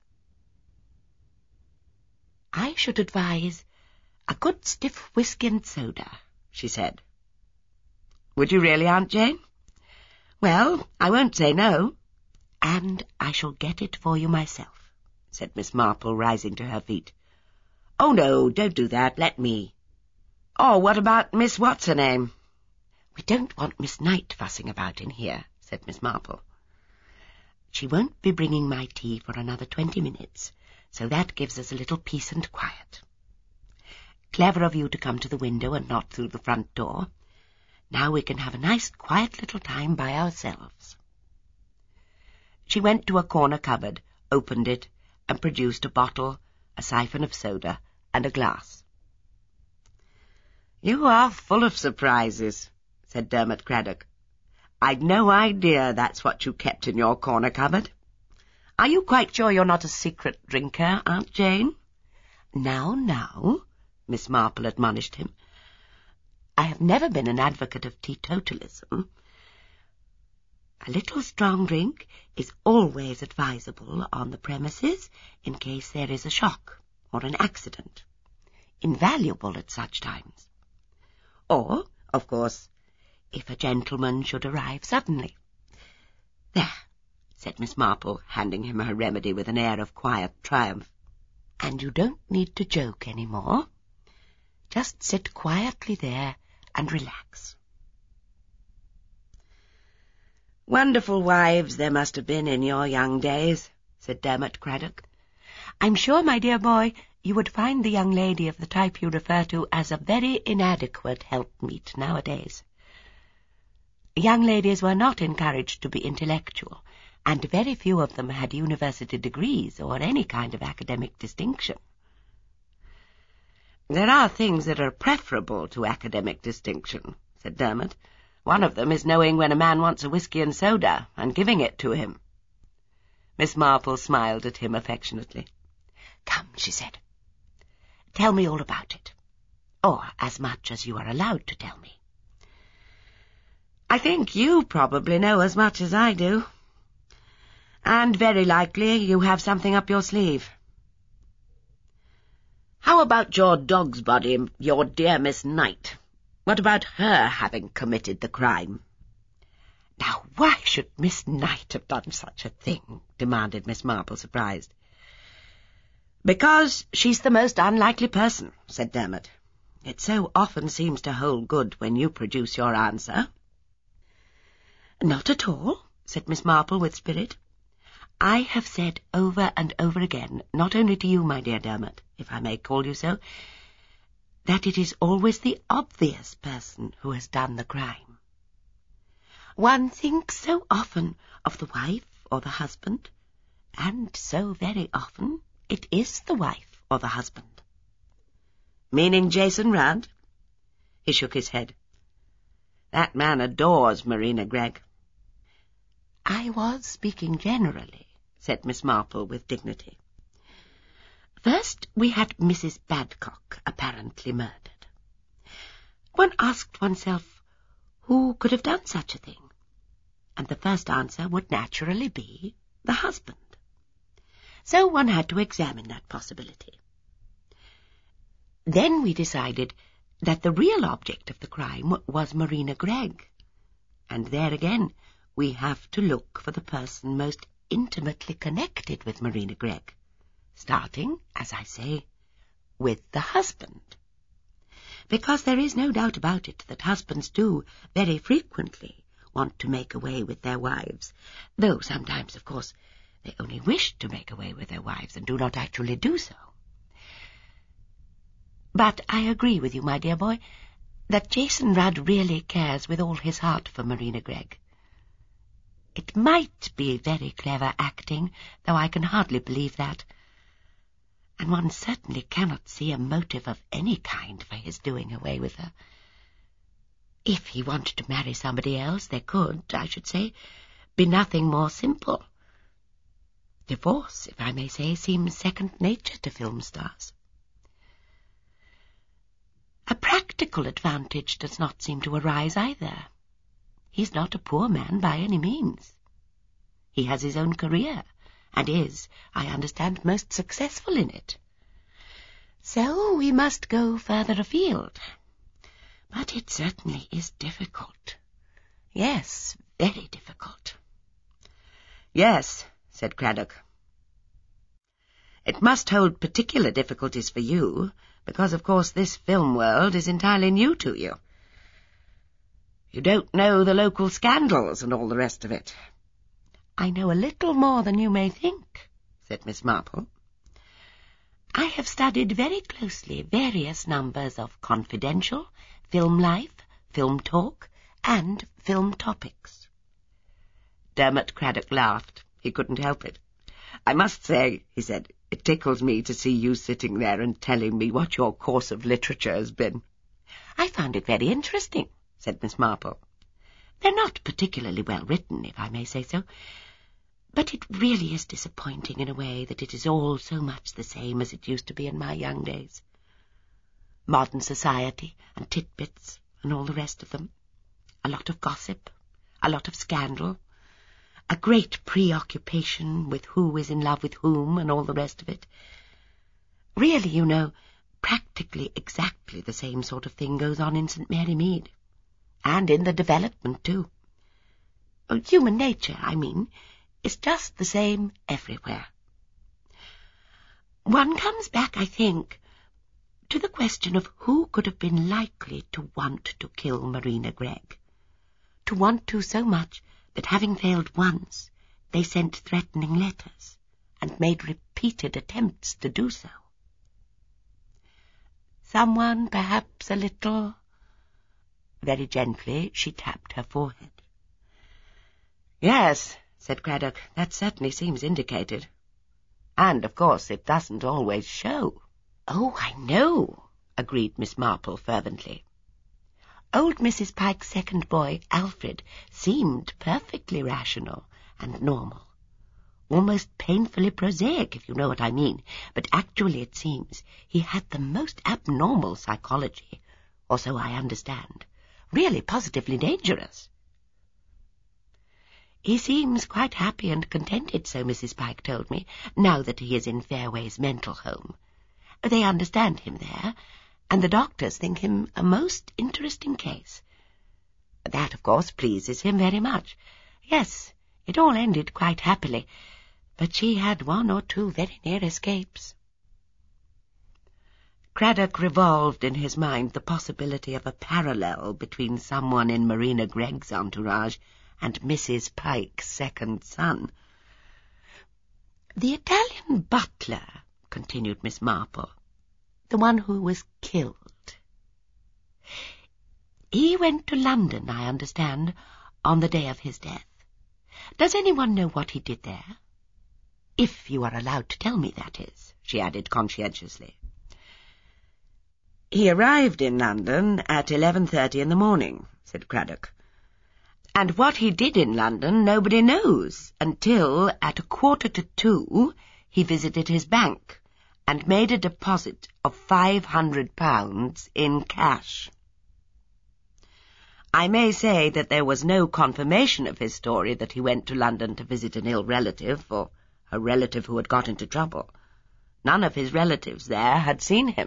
I should advise a good stiff whisky and soda, she said. Would you really, Aunt Jane? Well, I won't say no. And I shall get it for you myself, said Miss Marple, rising to her feet. Oh, no, don't do that. Let me. Oh, what about Miss What's-her-name? We don't want Miss Knight fussing about in here, said Miss Marple. She won't be bringing my tea for another 20 minutes, so that gives us a little peace and quiet. Clever of you to come to the window and not through the front door. Now we can have a nice, quiet little time by ourselves. She went to a corner cupboard, opened it, and produced a bottle, a siphon of soda, and a glass. You are full of surprises, said Dermot Craddock. I'd no idea that's what you kept in your corner cupboard. Are you quite sure you're not a secret drinker, Aunt Jane? Now, Miss Marple admonished him. I have never been an advocate of teetotalism. A little strong drink is always advisable on the premises in case there is a shock or an accident. Invaluable at such times. Or, of course, if a gentleman should arrive suddenly. There, said Miss Marple, handing him her remedy with an air of quiet triumph. And you don't need to joke any more. Just sit quietly there and relax. Wonderful wives there must have been in your young days, said Dermot Craddock. I'm sure, my dear boy, you would find the young lady of the type you refer to as a very inadequate helpmeet nowadays. Young ladies were not encouraged to be intellectual, and very few of them had university degrees or any kind of academic distinction. There are things that are preferable to academic distinction, said Dermot. One of them is knowing when a man wants a whisky and soda and giving it to him. Miss Marple smiled at him affectionately. Come, she said. Tell me all about it, or as much as you are allowed to tell me. I think you probably know as much as I do. And very likely you have something up your sleeve. How about your dog's body, your dear Miss Knight? What about her having committed the crime? Now, why should Miss Knight have done such a thing? Demanded Miss Marple, surprised. Because she's the most unlikely person, said Dermot. It so often seems to hold good when you produce your answer. Not at all, said Miss Marple with spirit. I have said over and over again, not only to you, my dear Dermot, if I may call you so, that it is always the obvious person who has done the crime. One thinks so often of the wife or the husband, and so very often it is the wife or the husband. Meaning Jason Rudd? He shook his head. That man adores Marina Gregg. I was speaking generally, said Miss Marple with dignity. First we had Mrs. Badcock apparently murdered. One asked oneself, who could have done such a thing? And the first answer would naturally be the husband. So one had to examine that possibility. Then we decided that the real object of the crime was Marina Gregg. And there again, we have to look for the person most intimately connected with Marina Gregg, starting, as I say, with the husband. Because there is no doubt about it that husbands do very frequently want to make away with their wives, though sometimes, of course, they only wish to make away with their wives and do not actually do so. But I agree with you, my dear boy, that Jason Rudd really cares with all his heart for Marina Gregg. It might be very clever acting, though I can hardly believe that. And one certainly cannot see a motive of any kind for his doing away with her. If he wanted to marry somebody else, there could, I should say, be nothing more simple. Divorce, if I may say, seems second nature to film stars. A practical advantage does not seem to arise either. He's not a poor man by any means. He has his own career, and is, I understand, most successful in it. So we must go further afield. But it certainly is difficult. Yes, very difficult. Yes, said Craddock. It must hold particular difficulties for you, because, of course, this film world is entirely new to you. You don't know the local scandals and all the rest of it. I know a little more than you may think, said Miss Marple. I have studied very closely various numbers of Confidential, Film Life, Film Talk, and Film Topics. Dermot Craddock laughed. He couldn't help it. I must say, he said, it tickles me to see you sitting there and telling me what your course of literature has been. I found it very interesting, said Miss Marple. They're not particularly well written, if I may say so, but it really is disappointing in a way that it is all so much the same as it used to be in my young days. Modern society and titbits and all the rest of them. A lot of gossip, a lot of scandal, a great preoccupation with who is in love with whom and all the rest of it. Really, you know, practically exactly the same sort of thing goes on in St. Mary Mead. And in the development, too. Human nature, I mean, is just the same everywhere. One comes back, I think, to the question of who could have been likely to want to kill Marina Gregg. To want to so much that, having failed once, they sent threatening letters and made repeated repeated attempts to do so. Someone, perhaps a little... Very gently she tapped her forehead. "Yes," said Craddock, "that certainly seems indicated. And, of course, it doesn't always show." "Oh, I know," agreed Miss Marple fervently. "Old Mrs. Pike's second boy, Alfred, seemed perfectly rational and normal. Almost painfully prosaic, if you know what I mean. But actually, it seems, he had the most abnormal psychology, or so I understand. Really positively dangerous." "He seems quite happy and contented, so Mrs. Pike told me, now that he is in Fairway's mental home. They understand him there, and the doctors think him a most interesting case. That, of course, pleases him very much. Yes, it all ended quite happily, but she had one or two very near escapes." Craddock revolved in his mind the possibility of a parallel between someone in Marina Gregg's entourage and Mrs. Pike's second son. "The Italian butler," continued Miss Marple, "the one who was killed. He went to London, I understand, on the day of his death. Does anyone know what he did there? If you are allowed to tell me, that is," she added conscientiously. "He arrived in London at 11:30 in the morning," said Craddock. "And what he did in London nobody knows until, at 1:45, he visited his bank and made a deposit of £500 in cash. I may say that there was no confirmation of his story that he went to London to visit an ill relative, or a relative who had got into trouble. None of his relatives there had seen him."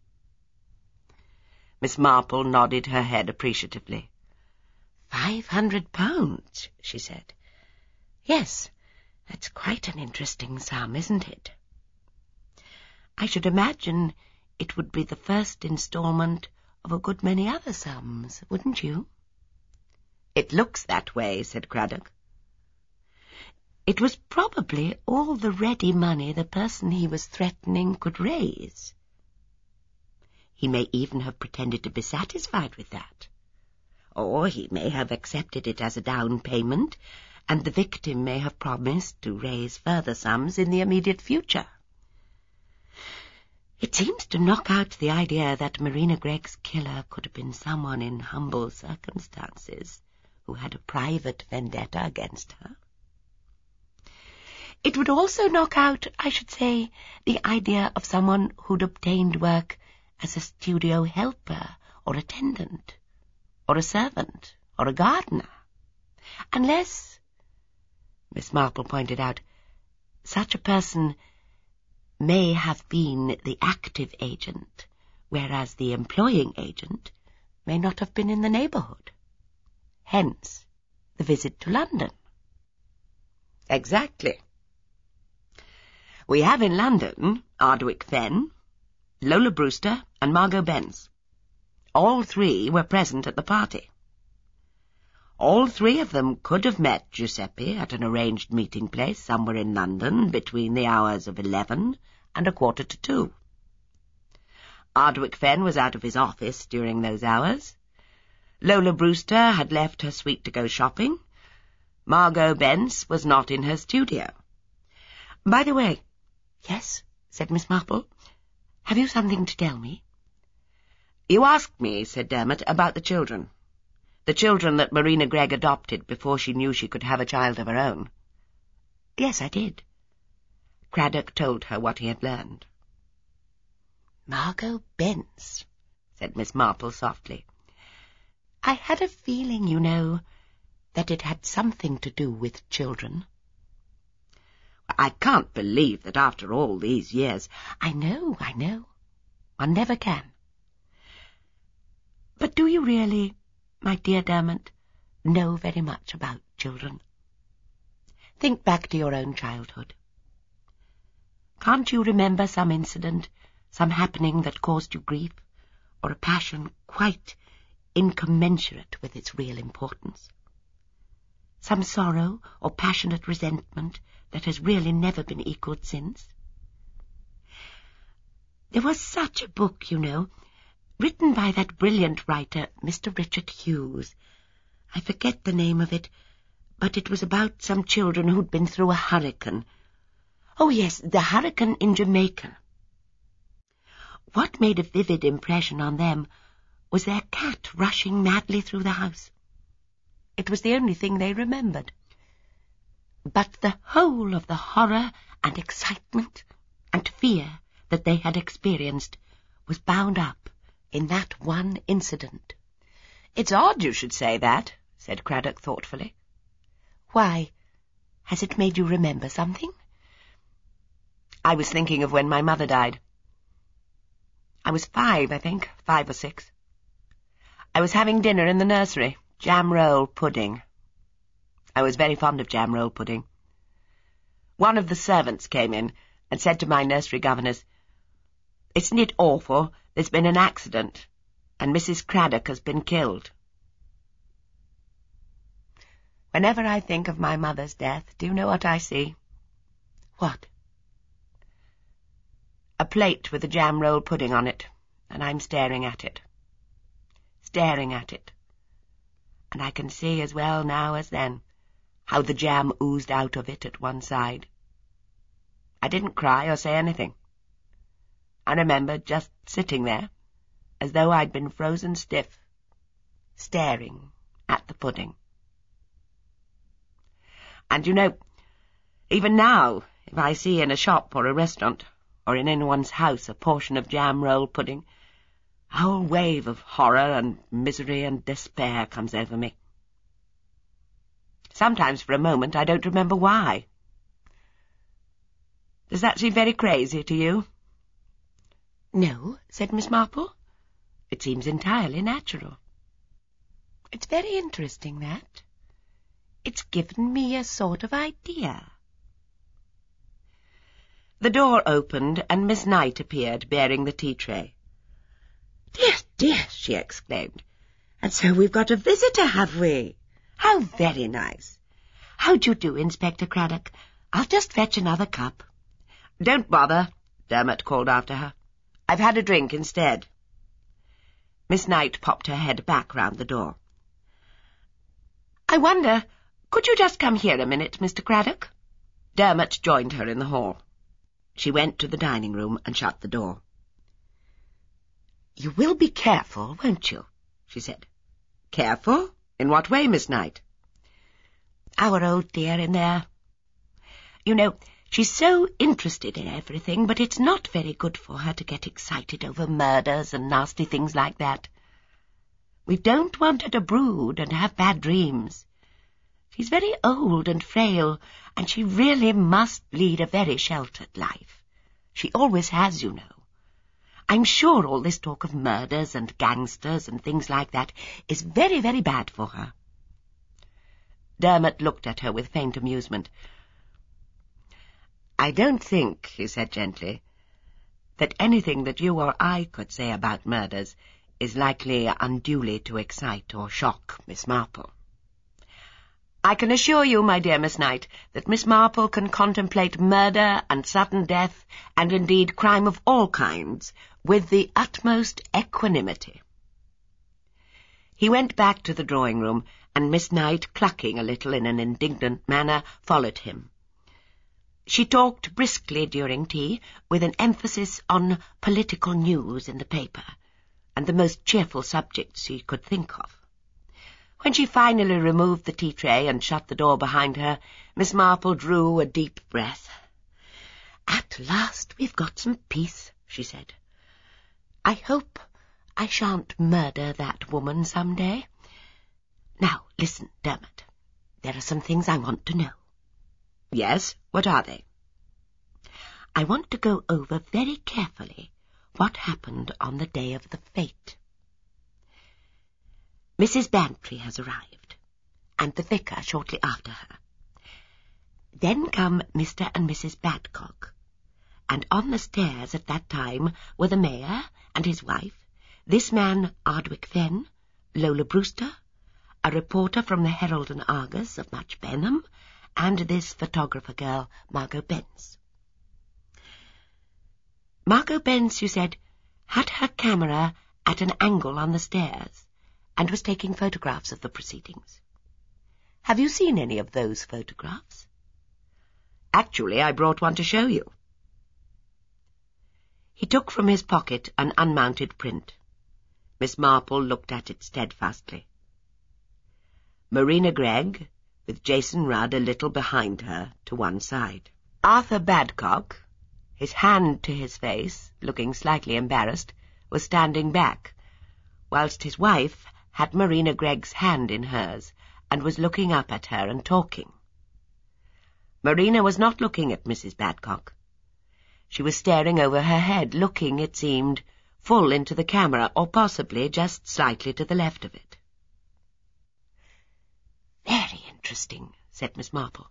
Miss Marple nodded her head appreciatively. £500, she said. "Yes, that's quite an interesting sum, isn't it? I should imagine it would be the first instalment of a good many other sums, wouldn't you?" "It looks that way," said Craddock. "It was probably all the ready money the person he was threatening could raise. He may even have pretended to be satisfied with that. Or he may have accepted it as a down payment, and the victim may have promised to raise further sums in the immediate future. It seems to knock out the idea that Marina Gregg's killer could have been someone in humble circumstances who had a private vendetta against her. It would also knock out, I should say, the idea of someone who'd obtained work as a studio helper or attendant, or a servant, or a gardener. Unless, Miss Marple pointed out, such a person may have been the active agent, whereas the employing agent may not have been in the neighbourhood. Hence, the visit to London." "Exactly. We have in London Ardwick Fenn, Lola Brewster, and Margot Benz. All three were present at the party. All three of them could have met Giuseppe at an arranged meeting place somewhere in London between the hours of 11 and 1:45. Ardwick Fenn was out of his office during those hours. Lola Brewster had left her suite to go shopping. Margot Benz was not in her studio. By the way—" "Yes," said Miss Marple. "Have you something to tell me?" "You asked me," said Dermot, "about the children. The children that Marina Gregg adopted before she knew she could have a child of her own." "Yes, I did." Craddock told her what he had learned. "Margot Benz," said Miss Marple softly. "I had a feeling, you know, that it had something to do with children." "I can't believe that after all these years—" I know. One never can. But do you really, my dear Dermot, know very much about children? Think back to your own childhood. Can't you remember some incident, some happening that caused you grief, or a passion quite incommensurate with its real importance? Some sorrow or passionate resentment that has really never been equalled since? There was such a book, you know, written by that brilliant writer, Mr. Richard Hughes. I forget the name of it, but it was about some children who'd been through a hurricane. Oh, yes, the hurricane in Jamaica. What made a vivid impression on them was their cat rushing madly through the house. It was the only thing they remembered. But the whole of the horror and excitement and fear that they had experienced was bound up in that one incident. "It's odd you should say that," said Craddock thoughtfully. "Why? Has it made you remember something?" "I was thinking of when my mother died. I was 5, I think, 5 or 6. I was having dinner in the nursery, jam-roll pudding. I was very fond of jam-roll pudding. One of the servants came in and said to my nursery governess, 'Isn't it awful? There's been an accident, and Mrs. Craddock has been killed.' Whenever I think of my mother's death, do you know what I see?" "What?" "A plate with a jam-roll pudding on it, and I'm staring at it. Staring at it. And I can see as well now as then how the jam oozed out of it at one side. I didn't cry or say anything. I remember just sitting there, as though I'd been frozen stiff, staring at the pudding. And you know, even now, if I see in a shop or a restaurant, or in anyone's house a portion of jam-roll pudding, a whole wave of horror and misery and despair comes over me. Sometimes for a moment I don't remember why. Does that seem very crazy to you?" "No," said Miss Marple. "It seems entirely natural. It's very interesting, that. It's given me a sort of idea." The door opened, and Miss Knight appeared, bearing the tea-tray. "Dear, dear," she exclaimed. "And so we've got a visitor, have we? How very nice. How do you do, Inspector Craddock? I'll just fetch another cup." "Don't bother," Dermot called after her. "I've had a drink instead." Miss Knight popped her head back round the door. "I wonder, could you just come here a minute, Mr. Craddock?" Dermot joined her in the hall. She went to the dining-room and shut the door. "You will be careful, won't you?" she said. "Careful? In what way, Miss Knight?" "Our old dear in there. You know, she's so interested in everything, but it's not very good for her to get excited over murders and nasty things like that. We don't want her to brood and have bad dreams. She's very old and frail, and she really must lead a very sheltered life. She always has, you know. I'm sure all this talk of murders and gangsters and things like that is very, very bad for her." Dermot looked at her with faint amusement. "I don't think," he said gently, "that anything that you or I could say about murders is likely unduly to excite or shock Miss Marple. I can assure you, my dear Miss Knight, that Miss Marple can contemplate murder and sudden death, and indeed crime of all kinds, with the utmost equanimity." He went back to the drawing-room, and Miss Knight, clucking a little in an indignant manner, followed him. She talked briskly during tea, with an emphasis on political news in the paper, and the most cheerful subjects she could think of. When she finally removed the tea-tray and shut the door behind her, Miss Marple drew a deep breath. "At last we've got some peace," she said. "I hope I shan't murder that woman some day. Now, listen, Dermot. There are some things I want to know." "Yes, what are they?" "I want to go over very carefully what happened on the day of the fete. Mrs. Bantry has arrived, and the vicar shortly after her. Then come Mr. and Mrs. Badcock, and on the stairs at that time were the mayor and his wife, this man Ardwick Fenn, Lola Brewster, a reporter from the Herald and Argus of Much Benham, and this photographer girl, Margot Bence. Margot Bence, you said, had her camera at an angle on the stairs and was taking photographs of the proceedings. Have you seen any of those photographs? Actually, I brought one to show you. He took from his pocket an unmounted print. Miss Marple looked at it steadfastly. Marina Gregg, with Jason Rudd a little behind her, to one side. Arthur Badcock, his hand to his face, looking slightly embarrassed, was standing back, whilst his wife had Marina Gregg's hand in hers and was looking up at her and talking. Marina was not looking at Mrs. Badcock. She was staring over her head, looking, it seemed, full into the camera, or possibly just slightly to the left of it. "Very interesting," said Miss Marple.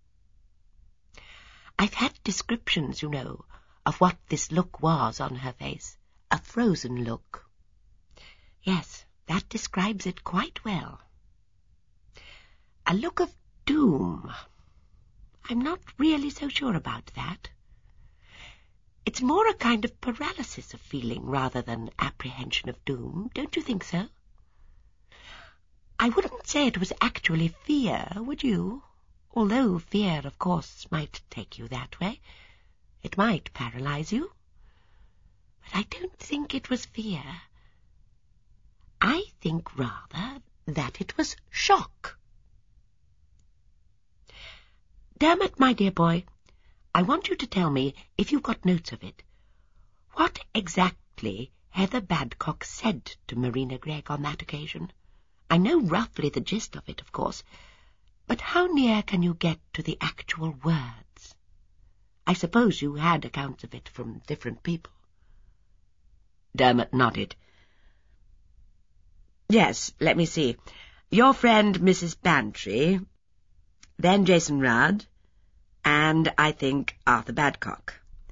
"I've had descriptions, you know, of what this look was on her face. A frozen look. Yes, that describes it quite well. A look of doom. I'm not really so sure about that. It's more a kind of paralysis of feeling rather than apprehension of doom, don't you think so? I wouldn't say it was actually fear, would you? Although fear, of course, might take you that way. It might paralyze you. But I don't think it was fear. I think rather that it was shock. Dermot, my dear boy, I want you to tell me, if you've got notes of it, what exactly Heather Badcock said to Marina Gregg on that occasion. I know roughly the gist of it, of course, but how near can you get to the actual words? I suppose you had accounts of it from different people." Dermot nodded. "Yes, let me see. Your friend Mrs. Bantry, then Jason Rudd, and, I think, Arthur Badcock.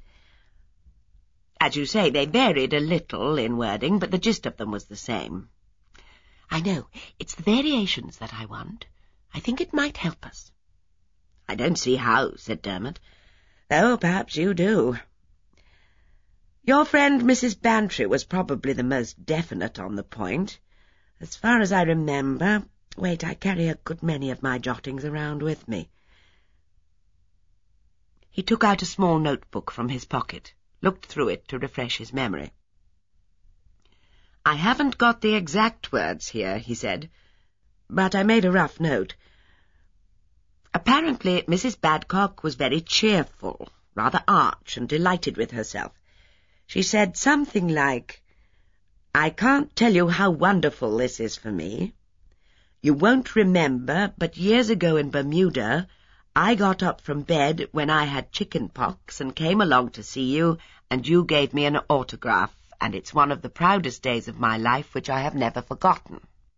As you say, they varied a little in wording, but the gist of them was the same." "I know. It's the variations that I want. I think it might help us." "I don't see how," said Dermot. "Oh, perhaps you do. Your friend Mrs. Bantry was probably the most definite on the point. As far as I remember... Wait, I carry a good many of my jottings around with me." He took out a small notebook from his pocket, looked through it to refresh his memory. "I haven't got the exact words here," he said, "but I made a rough note. Apparently Mrs. Badcock was very cheerful, rather arch, and delighted with herself. She said something like, 'I can't tell you how wonderful this is for me. You won't remember, but years ago in Bermuda, I got up from bed when I had chicken pox and came along to see you, and you gave me an autograph, and it's one of the proudest days of my life which I have never forgotten.'"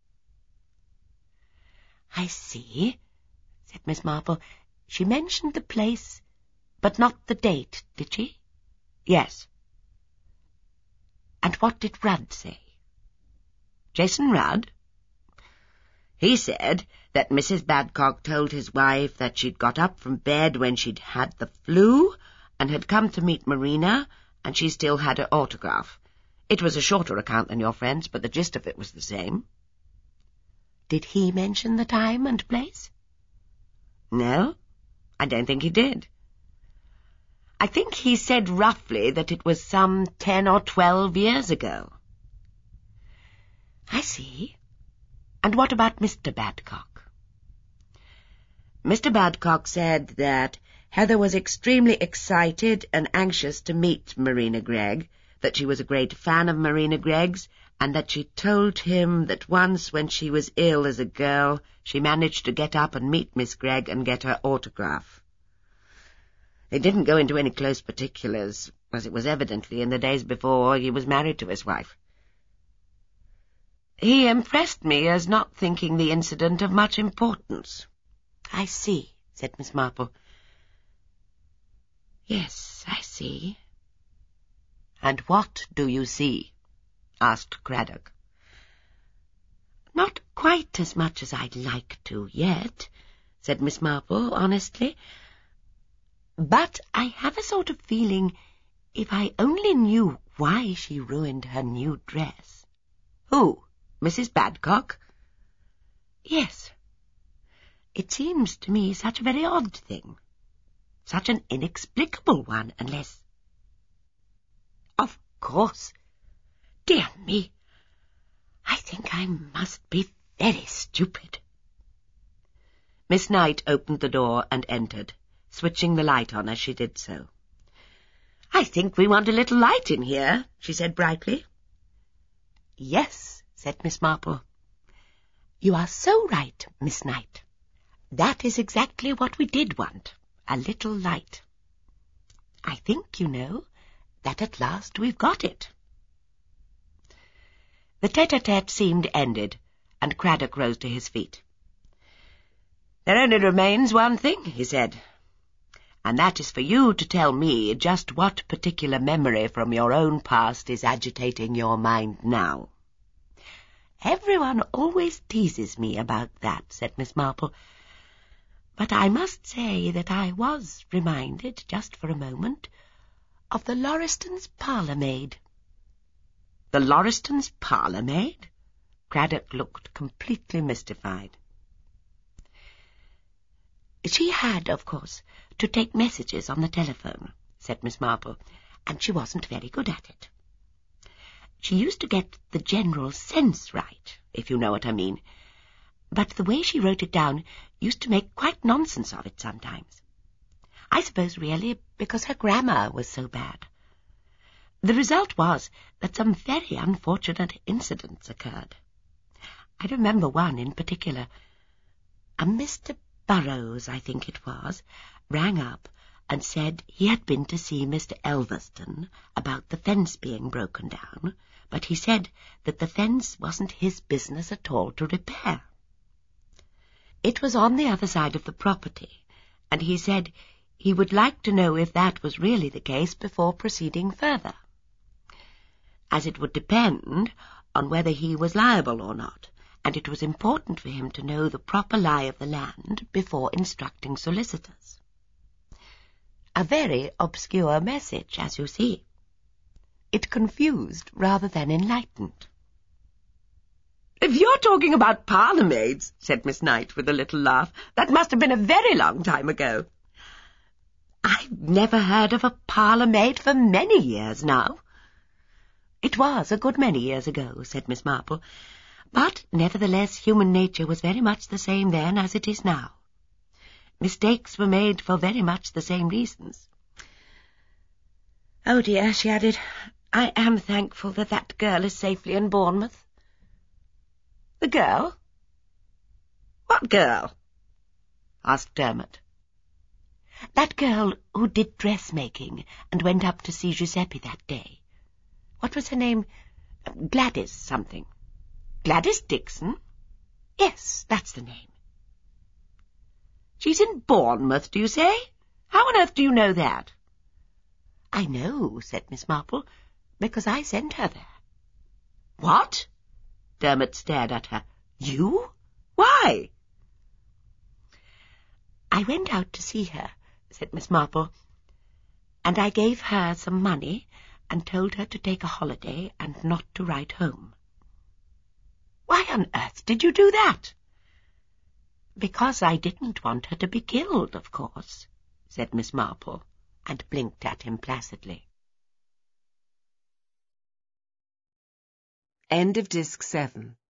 "I see," said Miss Marple. "She mentioned the place, but not the date, did she?" "Yes." "And what did Rudd say?" "Jason Rudd? He said that Mrs. Badcock told his wife that she'd got up from bed when she'd had the flu and had come to meet Marina, and she still had her autograph. It was a shorter account than your friend's, but the gist of it was the same." "Did he mention the time and place?" "No, I don't think he did. I think he said roughly that it was some 10 or 12 years ago." "I see. And what about Mr. Badcock?" "Mr. Badcock said that Heather was extremely excited and anxious to meet Marina Gregg, that she was a great fan of Marina Gregg's, and that she told him that once when she was ill as a girl, she managed to get up and meet Miss Gregg and get her autograph. He didn't go into any close particulars, as it was evidently in the days before he was married to his wife. He impressed me as not thinking the incident of much importance." "I see," said Miss Marple. "Yes, I see." "And what do you see?" asked Craddock. "Not quite as much as I'd like to yet," said Miss Marple honestly. "But I have a sort of feeling If I only knew why she ruined her new dress. Who? Mrs. Badcock? Yes. It seems to me such a very odd thing. Such an inexplicable one, unless... Of course. Dear me. I think I must be very stupid. Miss Knight opened the door and entered, switching the light on as she did so. I think we want a little light in here, she said brightly. Yes, said Miss Marple. You are so right, Miss Knight. That is exactly what we did want, a little light. I think, you know, that at last we've got it. The tete-a-tete seemed ended, and Craddock rose to his feet. There only remains one thing, he said, and that is for you to tell me just what particular memory from your own past is agitating your mind now. Everyone always teases me about that, said Miss Marple, but I must say that I was reminded, just for a moment, of the Lauristons' parlour-maid. The Lauristons' parlour-maid? Craddock looked completely mystified. She had, of course, to take messages on the telephone, said Miss Marple, and she wasn't very good at it. She used to get the general sense right, if you know what I mean, but the way she wrote it down used to make quite nonsense of it sometimes. I suppose really because her grammar was so bad. The result was that some very unfortunate incidents occurred. I remember one in particular. A Mr. Burrows, I think it was, rang up and said he had been to see Mr. Elverston about the fence being broken down, but he said that the fence wasn't his business at all to repair. It was on the other side of the property, and he said he would like to know if that was really the case before proceeding further, as it would depend on whether he was liable or not, and it was important for him to know the proper lie of the land before instructing solicitors. A very obscure message, as you see. It confused rather than enlightened. If you're talking about parlour-maids, said Miss Knight with a little laugh, that must have been a very long time ago. I've never heard of a parlour-maid for many years now. It was a good many years ago, said Miss Marple, but nevertheless human nature was very much the same then as it is now. Mistakes were made for very much the same reasons. Oh dear, she added, I am thankful that that girl is safely in Bournemouth. The girl? What girl? Asked Dermot. That girl who did dressmaking and went up to see Giuseppe that day. What was her name? Gladys something. Gladys Dixon? Yes, that's the name. She's in Bournemouth, do you say? How on earth do you know that? I know, said Miss Marple, because I sent her there. What? Dermot stared at her. You? Why? I went out to see her, said Miss Marple, and I gave her some money and told her to take a holiday and not to write home. Why on earth did you do that? Because I didn't want her to be killed, of course, said Miss Marple, and blinked at him placidly. End of Disc 7.